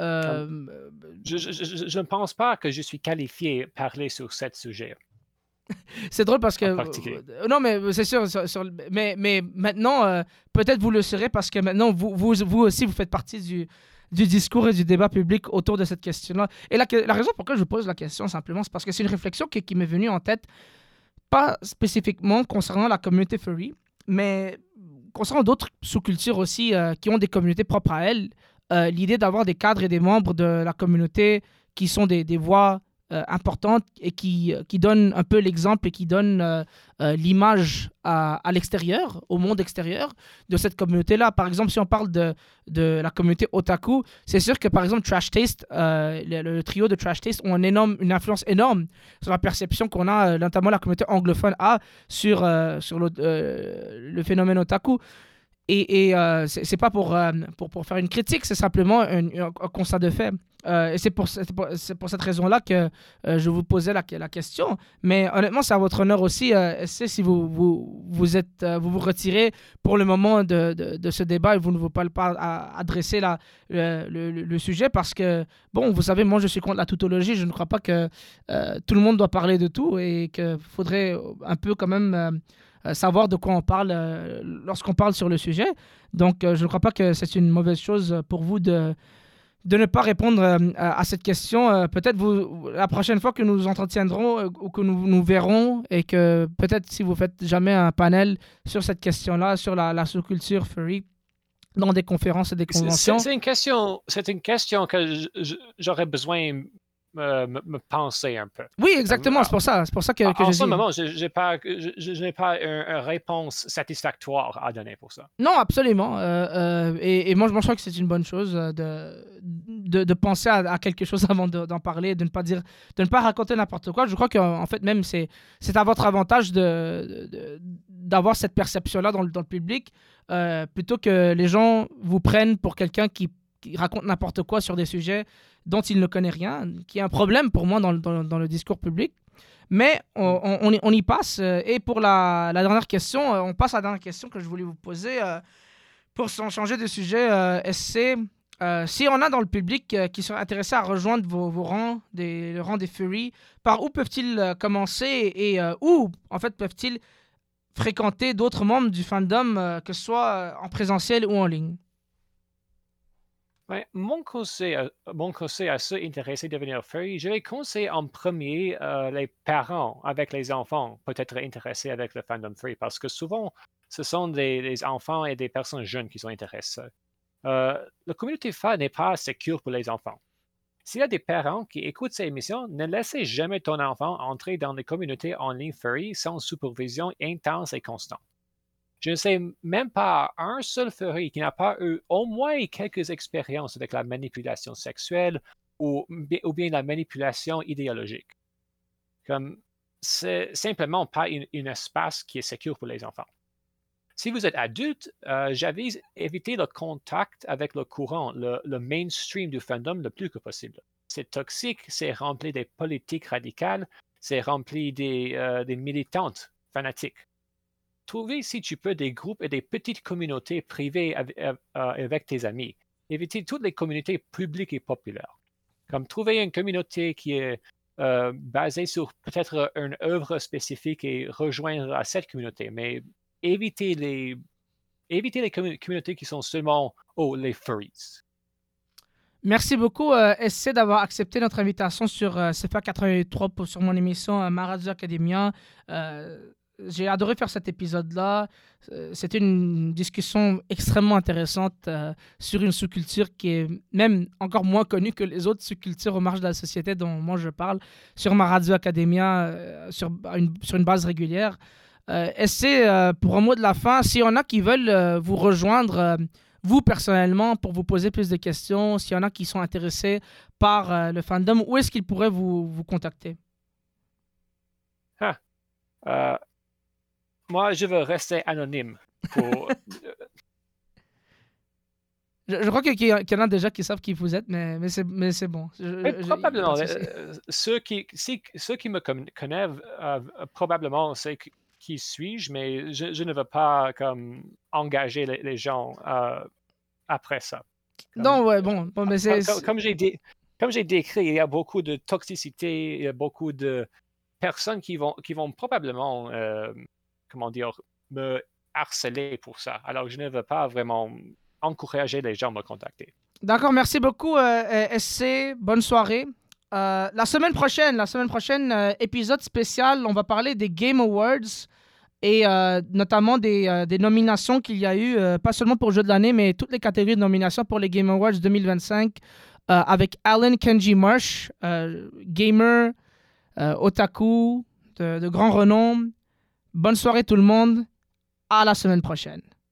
je ne pense pas que je suis qualifié à parler sur ce sujet. C'est drôle parce que... non, mais c'est sûr. Mais maintenant, peut-être vous le serez parce que maintenant, vous aussi, vous faites partie du discours et du débat public autour de cette question-là. Et la raison pour laquelle je pose la question, simplement, c'est parce que c'est une réflexion qui m'est venue en tête, pas spécifiquement concernant la communauté furry, mais concernant d'autres sous-cultures aussi qui ont des communautés propres à elles. L'idée d'avoir des cadres et des membres de la communauté qui sont des voix importante et qui donne un peu l'exemple et qui donne l'image à l'extérieur, au monde extérieur de cette communauté-là. Par exemple, si on parle de la communauté otaku, c'est sûr que par exemple Trash Taste, le trio de Trash Taste ont une influence énorme sur la perception qu'on a, notamment la communauté anglophone a sur le phénomène otaku. Et c'est pas pour faire une critique, c'est simplement un constat de fait. Et c'est pour cette raison-là que je vous posais la question. Mais honnêtement, c'est à votre honneur aussi, si vous vous retirez pour le moment de ce débat et vous ne voulez pas adresser le sujet parce que, bon, vous savez, moi je suis contre la tautologie. Je ne crois pas que tout le monde doit parler de tout et qu'il faudrait un peu quand même... savoir de quoi on parle lorsqu'on parle sur le sujet. Donc, je ne crois pas que c'est une mauvaise chose pour vous de ne pas répondre à cette question. Peut-être la prochaine fois que nous nous entretiendrons ou que nous verrons et que peut-être si vous faites jamais un panel sur cette question-là, sur la sous-culture furry, dans des conférences et des conventions. C'est une question que j'aurais besoin me penser un peu. Oui, exactement, c'est pour ça que en je ce dis. moment, je n'ai pas une réponse satisfactoire à donner pour ça. Non, absolument. Et moi, je pense que c'est une bonne chose de penser à quelque chose avant d'en parler, de ne pas raconter n'importe quoi. Je crois qu'en fait, même, c'est à votre avantage d'avoir cette perception-là dans le public, plutôt que les gens vous prennent pour quelqu'un qui raconte n'importe quoi sur des sujets dont il ne connaît rien, qui est un problème pour moi dans le discours public. Mais on y passe. Et pour la dernière question, on passe à la dernière question que je voulais vous poser. Pour changer de sujet, SC, si on a dans le public qui sont intéressés à rejoindre vos rangs, le rang des furries, par où peuvent-ils commencer et où, en fait, peuvent-ils fréquenter d'autres membres du fandom, que ce soit en présentiel ou en ligne? Ouais, mon conseil à ceux intéressés de devenir furry, je vais conseiller en premier les parents avec les enfants, peut-être intéressés avec le fandom furry, parce que souvent, ce sont des enfants et des personnes jeunes qui sont intéressés. La communauté furry n'est pas sécure pour les enfants. S'il y a des parents qui écoutent ces émissions, ne laissez jamais ton enfant entrer dans les communautés en ligne furry sans supervision intense et constante. Je ne sais même pas un seul furry qui n'a pas eu au moins quelques expériences avec la manipulation sexuelle ou bien la manipulation idéologique. Comme c'est simplement pas un espace qui est sécure pour les enfants. Si vous êtes adulte, j'avise éviter le contact avec le courant, le mainstream du fandom le plus que possible. C'est toxique, c'est rempli des politiques radicales, c'est rempli des militantes fanatiques. Trouvez, si tu peux, des groupes et des petites communautés privées avec tes amis. Évitez toutes les communautés publiques et populaires. Comme trouver une communauté qui est basée sur peut-être une œuvre spécifique et rejoindre à cette communauté. Mais évitez les communautés qui sont seulement les furries. Merci beaucoup, SC, d'avoir accepté notre invitation sur CFA 83 sur mon émission Maradio Academia. J'ai adoré faire cet épisode-là. C'était une discussion extrêmement intéressante sur une sous-culture qui est même encore moins connue que les autres sous-cultures aux marges de la société dont moi je parle sur Maradio Academia sur une base régulière. SC, pour un mot de la fin, s'il y en a qui veulent vous rejoindre, vous personnellement, pour vous poser plus de questions, s'il y en a qui sont intéressés par le fandom, où est-ce qu'ils pourraient vous contacter? Moi, je veux rester anonyme. Je crois qu'il y en a déjà qui savent qui vous êtes, mais c'est bon. Probablement. Ceux qui me connaissent, probablement, c'est qui suis-je, mais je ne veux pas engager les gens après ça. Non, ouais, bon mais c'est... Comme j'ai décrit, il y a beaucoup de toxicité, il y a beaucoup de personnes qui vont probablement... me harceler pour ça. Alors, je ne veux pas vraiment encourager les gens à me contacter. D'accord, merci beaucoup, SC. Bonne soirée. La semaine prochaine, épisode spécial, on va parler des Game Awards et notamment des nominations qu'il y a eu, pas seulement pour Jeu de l'année, mais toutes les catégories de nominations pour les Game Awards 2025 avec Alan Kenji Marsh, gamer, otaku de grand renom. Bonne soirée tout le monde. À la semaine prochaine.